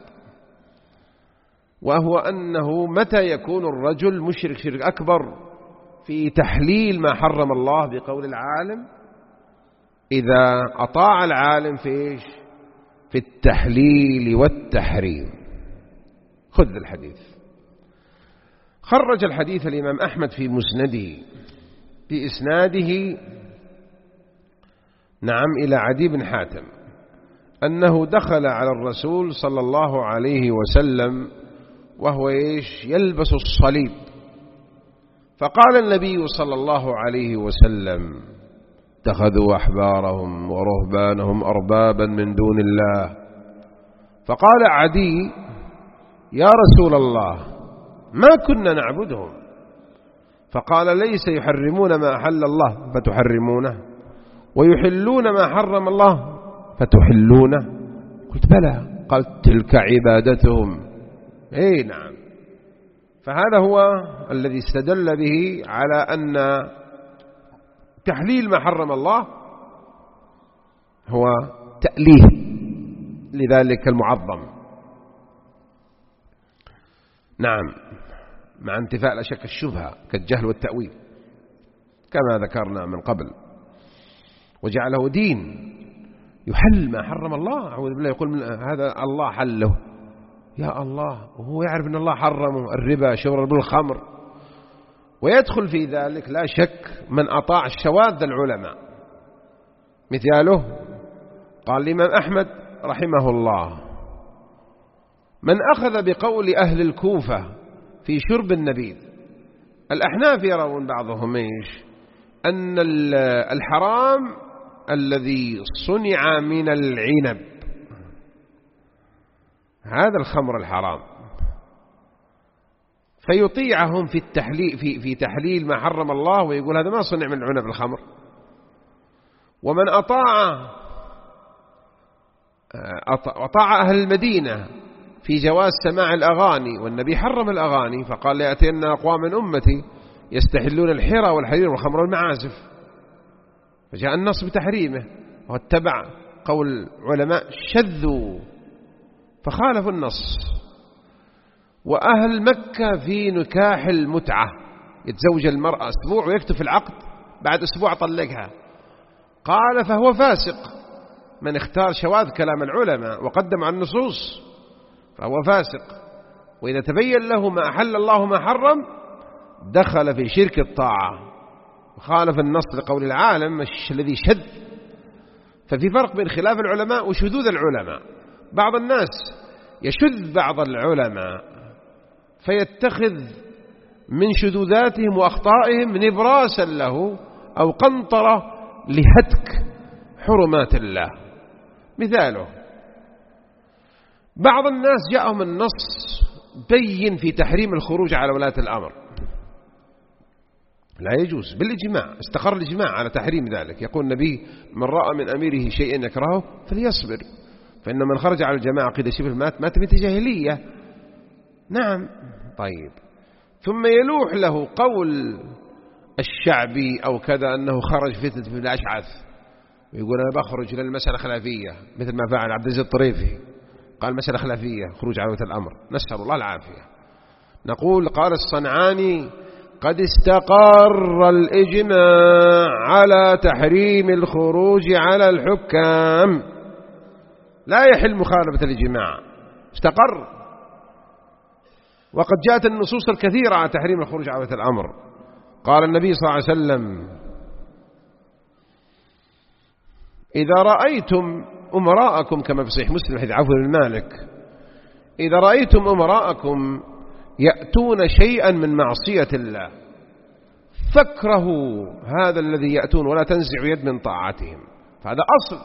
وهو أنه متى يكون الرجل مشرك شرك أكبر في تحليل ما حرم الله بقول العالم؟ إذا أطاع العالم في إيش؟ في التحليل والتحريم. خذ الحديث. خرج الحديث الإمام أحمد في مسنده بإسناده إلى عدي بن حاتم أنه دخل على الرسول صلى الله عليه وسلم وهو يلبس الصليب، فقال النبي صلى الله عليه وسلم: اتخذوا أحبارهم ورهبانهم أربابا من دون الله. فقال عدي: يا رسول الله، ما كنا نعبدهم. فقال: ليس يحرمون ما أحل الله فتحرمونه، ويحلون ما حرم الله فتحلونه؟ قلت: بلى. قال: تلك عبادتهم. اي نعم. فهذا هو الذي استدل به على أن تحليل ما حرم الله هو تأليه لذلك المعظم. نعم، مع انتفاء لا شك الشبهة كالجهل والتأويل كما ذكرنا من قبل. وجعله دين يحل ما حرم الله. أعوذ بالله، يقول هذا الله حله، يا الله، وهو يعرف أن الله حرمه: الربا، شرب الخمر. ويدخل في ذلك لا شك من أطاع الشواذ العلماء. مثاله قال الإمام أحمد رحمه الله: من أخذ بقول أهل الكوفة في شرب النبيذ. الأحناف يرون بعضهم إيش؟ أن الحرام الذي صنع من العنب، هذا الخمر الحرام، فيطيعهم في التحليل في تحليل ما حرم الله، ويقول هذا ما صنع من العنب الخمر. ومن أطاع أهل المدينة في جواز سماع الأغاني، والنبي حرم الأغاني فقال: ليأتين أقوام من أمتي يستحلون الحرى والحرير والخمر والمعازف، فجاء النص بتحريمه، واتبع قول علماء شذوا فخالفوا النص. وأهل مكة في نكاح المتعة، يتزوج المرأة أسبوع ويكتب في العقد بعد أسبوع طلقها. قال: فهو فاسق. من اختار شواذ كلام العلماء وقدم على النصوص فهو فاسق. وإذا تبين له ما أحل الله ما حرم دخل في شرك الطاعة وخالف النص لقول العالم الذي شذ. ففي فرق بين خلاف العلماء وشذوذ العلماء. بعض الناس يشذ بعض العلماء فيتخذ من شذوذاتهم وأخطائهم نبراسا له أو قنطرة لهتك حرمات الله. مثاله بعض الناس جاءهم النص بين في تحريم الخروج على ولاة الأمر، لا يجوز بالإجماع، استقر الإجماع على تحريم ذلك. يقول النبي: من رأى من أميره شيئا يكرهه فليصبر، فإن من خرج على الجماعة قيد شبه مات بنت جاهلية. نعم. طيب، ثم يلوح له قول الشعبي أو كذا أنه خرج فتنة في الأشعث، ويقول: أنا بخرج للمسألة خلافية، مثل ما فعل عبد العزيز الطريفي، قال مسألة خلافية خروج على ولاة الأمر، نسأل الله العافية. نقول: قال الصنعاني: قد استقر الإجماع على تحريم الخروج على الحكام، لا يحل مخالفة الإجماع، استقر. وقد جاءت النصوص الكثيرة على تحريم الخروج على ولاة الأمر. قال النبي صلى الله عليه وسلم: إذا رأيتم أمراءكم، كما في صحيح مسلم حديث عوف بن مالك: إذا رأيتم أمراءكم يأتون شيئا من معصية الله فاكرهوا هذا الذي يأتون ولا تنزعوا يد من طاعتهم. فهذا أصل.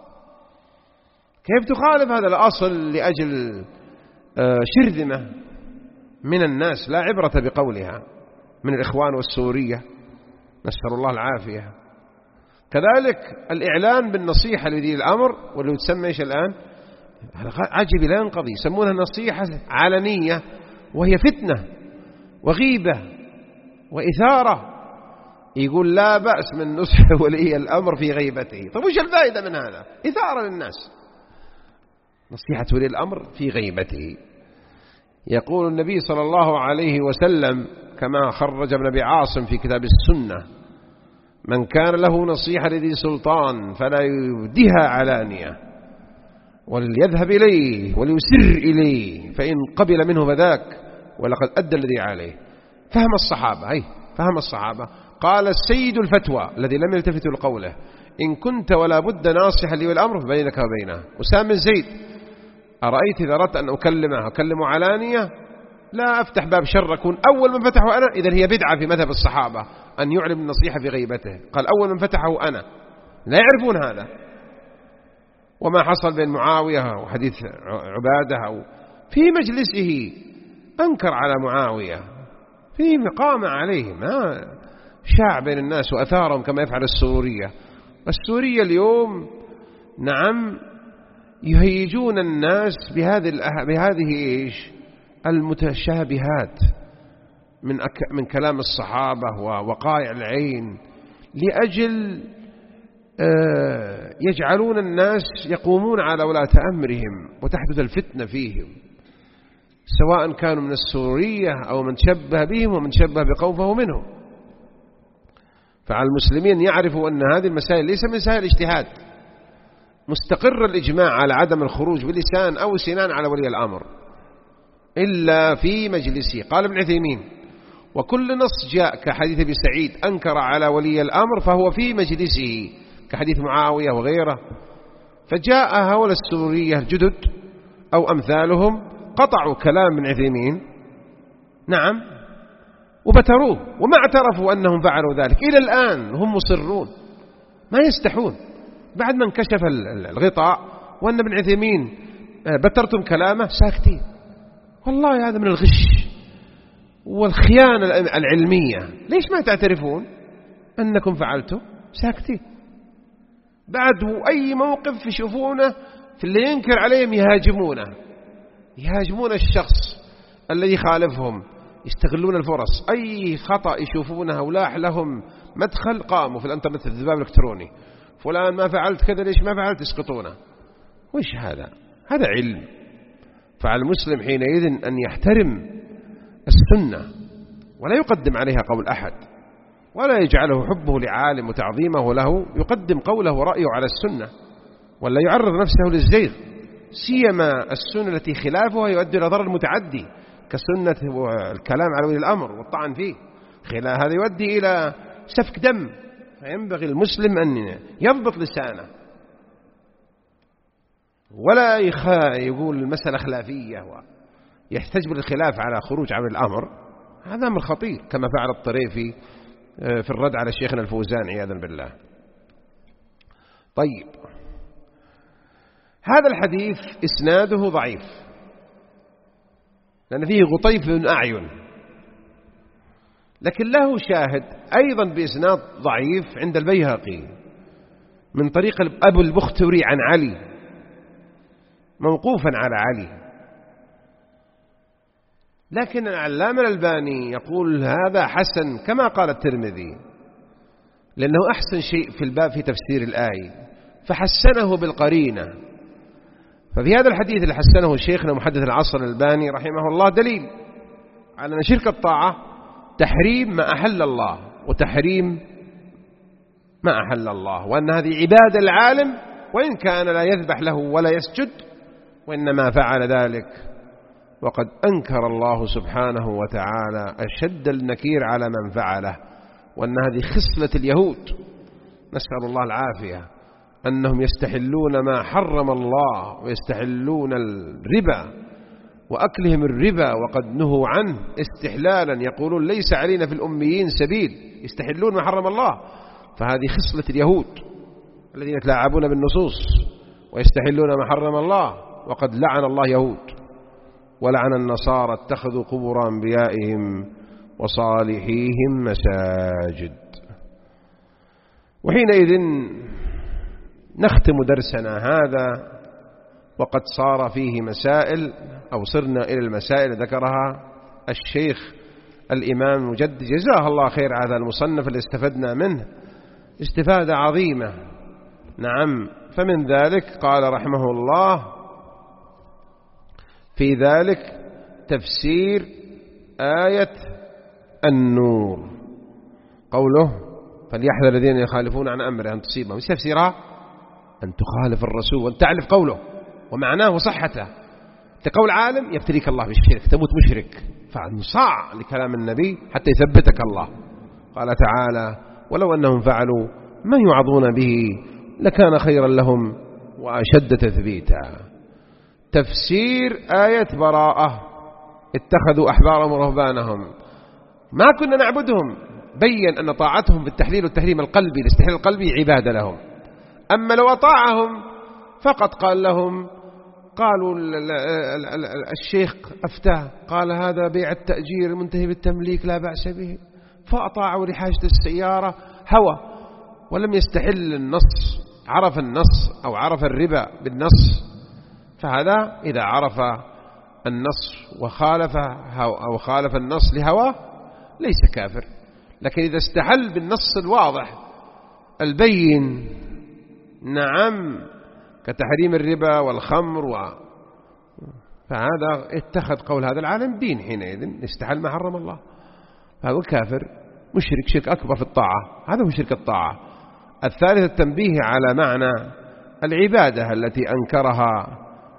كيف تخالف هذا الأصل لأجل شرذمة من الناس لا عبرة بقولها من الإخوان والسورية، نسأل الله العافية. كذلك الإعلان بالنصيحة لذي الأمر، واللي تسمى إيش الآن؟ عجب لا ينقضي، يسمونها نصيحة علنية، وهي فتنة وغيبة وإثارة. يقول: لا بأس من نصح ولي الأمر في غيبته. طيب وش الفائدة من هذا؟ إثارة للناس. نصيحة ولي الأمر في غيبته. يقول النبي صلى الله عليه وسلم كما خرج ابن أبي عاصم في كتاب السنة: من كان له نصيحة لذي سلطان فلا يبديها علانية، وليذهب إليه وليسر إليه، فإن قبل منه فذاك ولقد أدى الذي عليه. فهم الصحابة، فهم الصحابة. قال السيد الفتوى الذي لم يلتفتوا لقوله: إن كنت ولا بد ناصحا لي والأمر فبينك وبينه. أسامة بن زيد: أرأيت إذا أردت أن أكلمه علانية لا أفتح باب شر أكون أول من فتحه أنا. إذن هي بدعة في مذهب الصحابة أن يعلم النصيحة في غيبته، قال أول من فتحه أنا، لا يعرفون هذا. وما حصل بين معاوية وحديث عبادة أو في مجلسه أنكر على معاوية، في قام عليه، ما شاع بين الناس وأثارهم كما يفعل السورية. السورية اليوم نعم يهيجون الناس بهذه إيش المتشابهات من كلام الصحابة ووقائع العين، لأجل يجعلون الناس يقومون على ولاة أمرهم وتحدث الفتنة فيهم، سواء كانوا من السورية أو من شبه بهم ومن شبه بقوم فهو منهم. فعلى المسلمين يعرفوا أن هذه المسائل ليس مسائل اجتهاد، مستقر الإجماع على عدم الخروج بلسان أو سنان على ولي الأمر إلا في مجلسه. قال ابن عثيمين: وكل نص جاء كحديث ابي سعيد أنكر على ولي الأمر فهو في مجلسه، كحديث معاوية وغيره. فجاء هؤلاء السورية الجدد أو أمثالهم قطعوا كلام ابن عثيمين نعم وبتروه، وما اعترفوا أنهم فعلوا ذلك. إلى الآن هم مصرون ما يستحون بعد ما انكشف الغطاء وأن ابن عثيمين بترتم كلامه ساكتين. والله هذا من الغش والخيانة العلمية. ليش ما تعترفون أنكم فعلتوا؟ ساكتين. بعد أي موقف يشوفونه في اللي ينكر عليهم يهاجمون الشخص الذي خالفهم، يستغلون الفرص. أي خطأ يشوفونه ولاح لهم مدخل قاموا في الانترنت الذباب الإلكتروني، فلان ما فعلت كذا، ليش ما فعلت، يسقطونه. وش هذا؟ هذا علم. فعلى المسلم حينئذ أن يحترم السنة ولا يقدم عليها قول أحد، ولا يجعله حبه لعالم وتعظيمه له يقدم قوله ورأيه على السنة، ولا يعرض نفسه للزيغ، سيما السنة التي خلافها يؤدي إلى ضرر متعدي كسنة الكلام على ولي الأمر والطعن فيه. هذا يؤدي إلى سفك دم. فينبغي المسلم أن يضبط لسانه ولا يقول المسألة خلافية ويحتج بالخلاف على خروج عن الأمر. هذا أمر خطير كما فعل الطريفي في الرد على شيخنا الفوزان عياذا بالله. طيب، هذا الحديث إسناده ضعيف لأن فيه غطيف بن أعين، لكن له شاهد أيضا بإسناد ضعيف عند البيهقي من طريق أبو البختري عن علي موقوفا على علي. لكن العلامة الألباني يقول هذا حسن كما قال الترمذي، لأنه أحسن شيء في الباب في تفسير الآية فحسنه بالقرينة. ففي هذا الحديث اللي حسنه شيخنا محدث العصر الألباني رحمه الله دليل على أن شرك الطاعة تحريم ما أحل الله وتحريم ما أحل الله، وأن هذه عبادة العالم وإن كان لا يذبح له ولا يسجد، وإنما فعل ذلك وقد أنكر الله سبحانه وتعالى أشد النكير على من فعله، وأن هذه خصلة اليهود نسأل الله العافية، أنهم يستحلون ما حرم الله ويستحلون الربا وأكلهم الربا وقد نهوا عنه استحلالا، يقولون ليس علينا في الأميين سبيل، يستحلون ما حرم الله. فهذه خصلة اليهود الذين يتلاعبون بالنصوص ويستحلون ما حرم الله، وقد لعن الله يهود ولعن النصارى اتخذوا قبور أنبيائهم وصالحيهم مساجد. وحينئذ نختم درسنا هذا وقد صار فيه مسائل أو صرنا إلى المسائل ذكرها الشيخ الإمام المجدد جزاه الله خير على المصنف اللي استفدنا منه استفادة عظيمة. نعم، فمن ذلك قال رحمه الله في ذلك تفسير آية النور، قوله فليحذر الذين يخالفون عن أمره أن تصيبهم. ايش تفسيرها؟ أن تخالف الرسول وأن تعرف قوله ومعناه وصحته. تقول عالم يبتليك الله بالشرك تموت مشرك، فانصاع لكلام النبي حتى يثبتك الله. قال تعالى ولو أنهم فعلوا ما يوعظون به لكان خيرا لهم وأشد تثبيتا. تفسير آية براءة اتخذوا أحبارهم ورهبانهم ما كنا نعبدهم، بين أن طاعتهم في التحليل والتحريم القلبي الاستحلال القلبي عبادة لهم. أما لو أطاعهم فقط قال لهم، قالوا الشيخ أفتاه قال هذا بيع التأجير منتهي بالتمليك لا بأس به، فأطاعوا لحاجة السيارة هوى ولم يستحل النص، عرف النص أو عرف الربا بالنص، فهذا إذا عرف النص وخالف النص لهواه ليس كافر. لكن إذا استحل بالنص الواضح البين نعم كتحريم الربا والخمر فهذا اتخذ قول هذا العالم دين، حينئذ استحل ما حرم الله، هذا كافر مشرك شرك أكبر في الطاعة، هذا هو شرك الطاعة. الثالث التنبيه على معنى العبادة التي أنكرها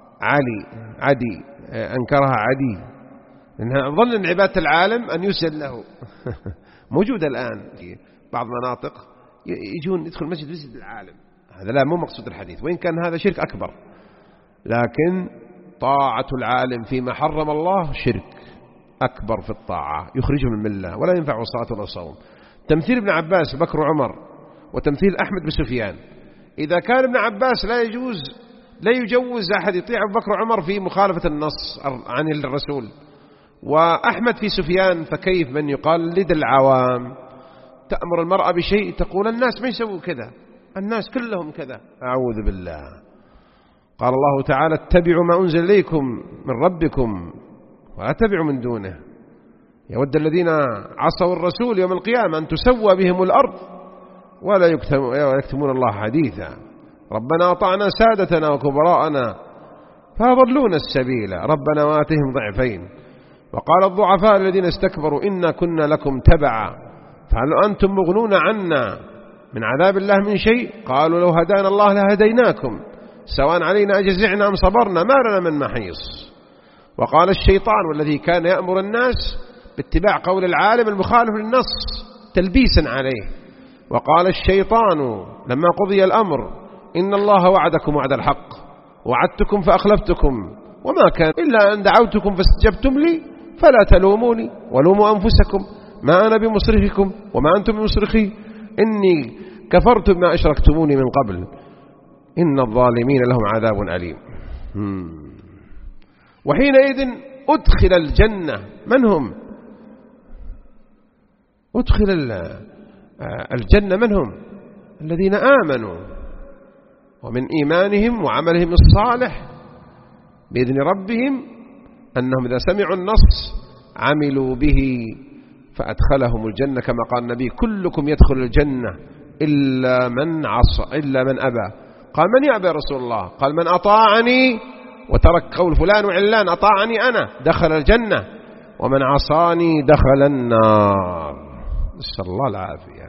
عدي إنها ظن أن عبادة العالم أن يسجد له موجودة الآن في بعض مناطق يجون يدخل مسجد يسجد العالم، هذا لا مو مقصود الحديث، وإن كان هذا شرك أكبر، لكن طاعة العالم فيما حرم الله شرك أكبر في الطاعة يخرجه من الملة ولا ينفع صلاة ولا صوم. تمثيل ابن عباس بكر وعمر وتمثيل أحمد بسفيان، إذا كان ابن عباس لا يجوز أحد يطيع أبو بكر وعمر في مخالفة النص عن الرسول، وأحمد في سفيان، فكيف من يقلد العوام؟ تأمر المرأة بشيء تقول الناس ما يسووا كذا، الناس كلهم كذا، أعوذ بالله. قال الله تعالى اتبعوا ما أنزل إليكم من ربكم ولا تتبعوا من دونه، يود الذين عصوا الرسول يوم القيامة أن تسوى بهم الأرض ولا يكتمون الله حديثا، ربنا أطعنا سادتنا وكبراءنا فأضلونا السبيل ربنا وآتهم ضعفين. وقال الضعفاء الذين استكبروا إنا كنا لكم تبعا فهل أنتم مغنون عنا من عذاب الله من شيء؟ قالوا لو هدانا الله لهديناكم سواء علينا أجزعنا أم صبرنا ما لنا من محيص. وقال الشيطان والذي كان يأمر الناس باتباع قول العالم المخالف للنص تلبيسا عليه، وقال الشيطان لما قضي الأمر إن الله وعدكم وعد الحق وعدتكم فأخلفتكم وما كان إلا أن دعوتكم فاستجبتم لي فلا تلوموني ولوموا أنفسكم ما أنا بمصرخكم وما أنتم بمصرخي إني كفرت بما أشركتموني من قبل إن الظالمين لهم عذاب أليم. وحينئذ أدخل الجنة من هم؟ أدخل الجنة من هم؟ الذين آمنوا ومن إيمانهم وعملهم الصالح بإذن ربهم أنهم إذا سمعوا النص عملوا به فأدخلهم الجنة كما قال النبي كلكم يدخل الجنة إلا من عصى إلا من أبى. قال من يأبى يا رسول الله؟ قال من أطاعني وترك قول فلان وعلان أطاعني أنا دخل الجنة ومن عصاني دخل النار، نسأل الله العافية.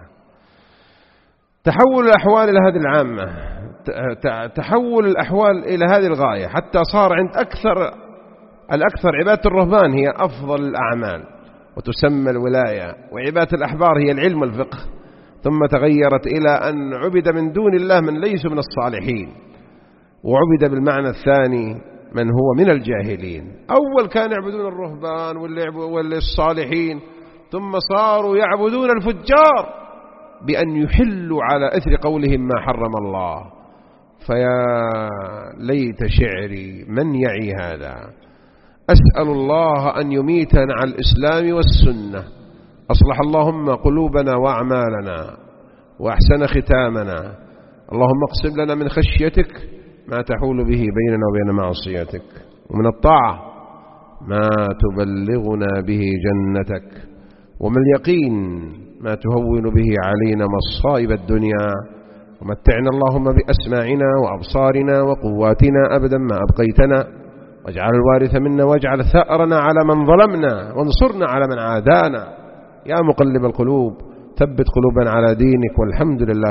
تحول الأحوال إلى هذه العامة، تحول الأحوال إلى هذه الغاية حتى صار عند الأكثر عبادة الرهبان هي أفضل الأعمال وتسمى الولاية، وعبادة الأحبار هي العلم والفقه، ثم تغيرت إلى أن عبد من دون الله من ليسوا من الصالحين، وعبد بالمعنى الثاني من هو من الجاهلين. أول كانوا يعبدون الرهبان والصالحين، ثم صاروا يعبدون الفجار بأن يحلوا على إثر قولهم ما حرم الله. فيا ليت شعري من يعي هذا. أسأل الله أن يميتنا على الإسلام والسنة. أصلح اللهم قلوبنا وأعمالنا وأحسن ختامنا. اللهم اقسم لنا من خشيتك ما تحول به بيننا وبين معصيتك، ومن الطاعة ما تبلغنا به جنتك، ومن اليقين ما تهون به علينا مصائب الدنيا، ومتعنا اللهم بأسماعنا وأبصارنا وقواتنا أبدا ما أبقيتنا، واجعل الوارث منا واجعل ثأرنا على من ظلمنا وانصرنا على من عادانا. يا مقلب القلوب ثبت قلوبنا على دينك، والحمد لله.